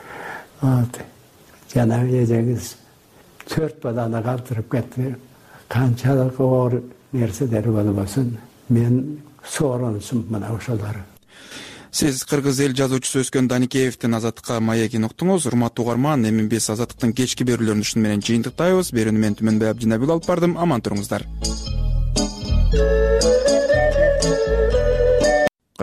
Janabi ejengiz 4 balani qoldirib ketdi. Qanchalik og'ir narsalar bo'lmasin, men so'ransam mana o'shalar. Siz Кыргыз эл жазуучусу Өскөн Даникеевдин Азаттыкка маегин уктуңуз. Урматтуу угарман, эми биз Азаттыктын кечки берүүлөрүн ушун менен жыйынтыктайбыз. Берүүнү мен Түмөнбай Абдинабил алып бардым. Аман туруңуздар.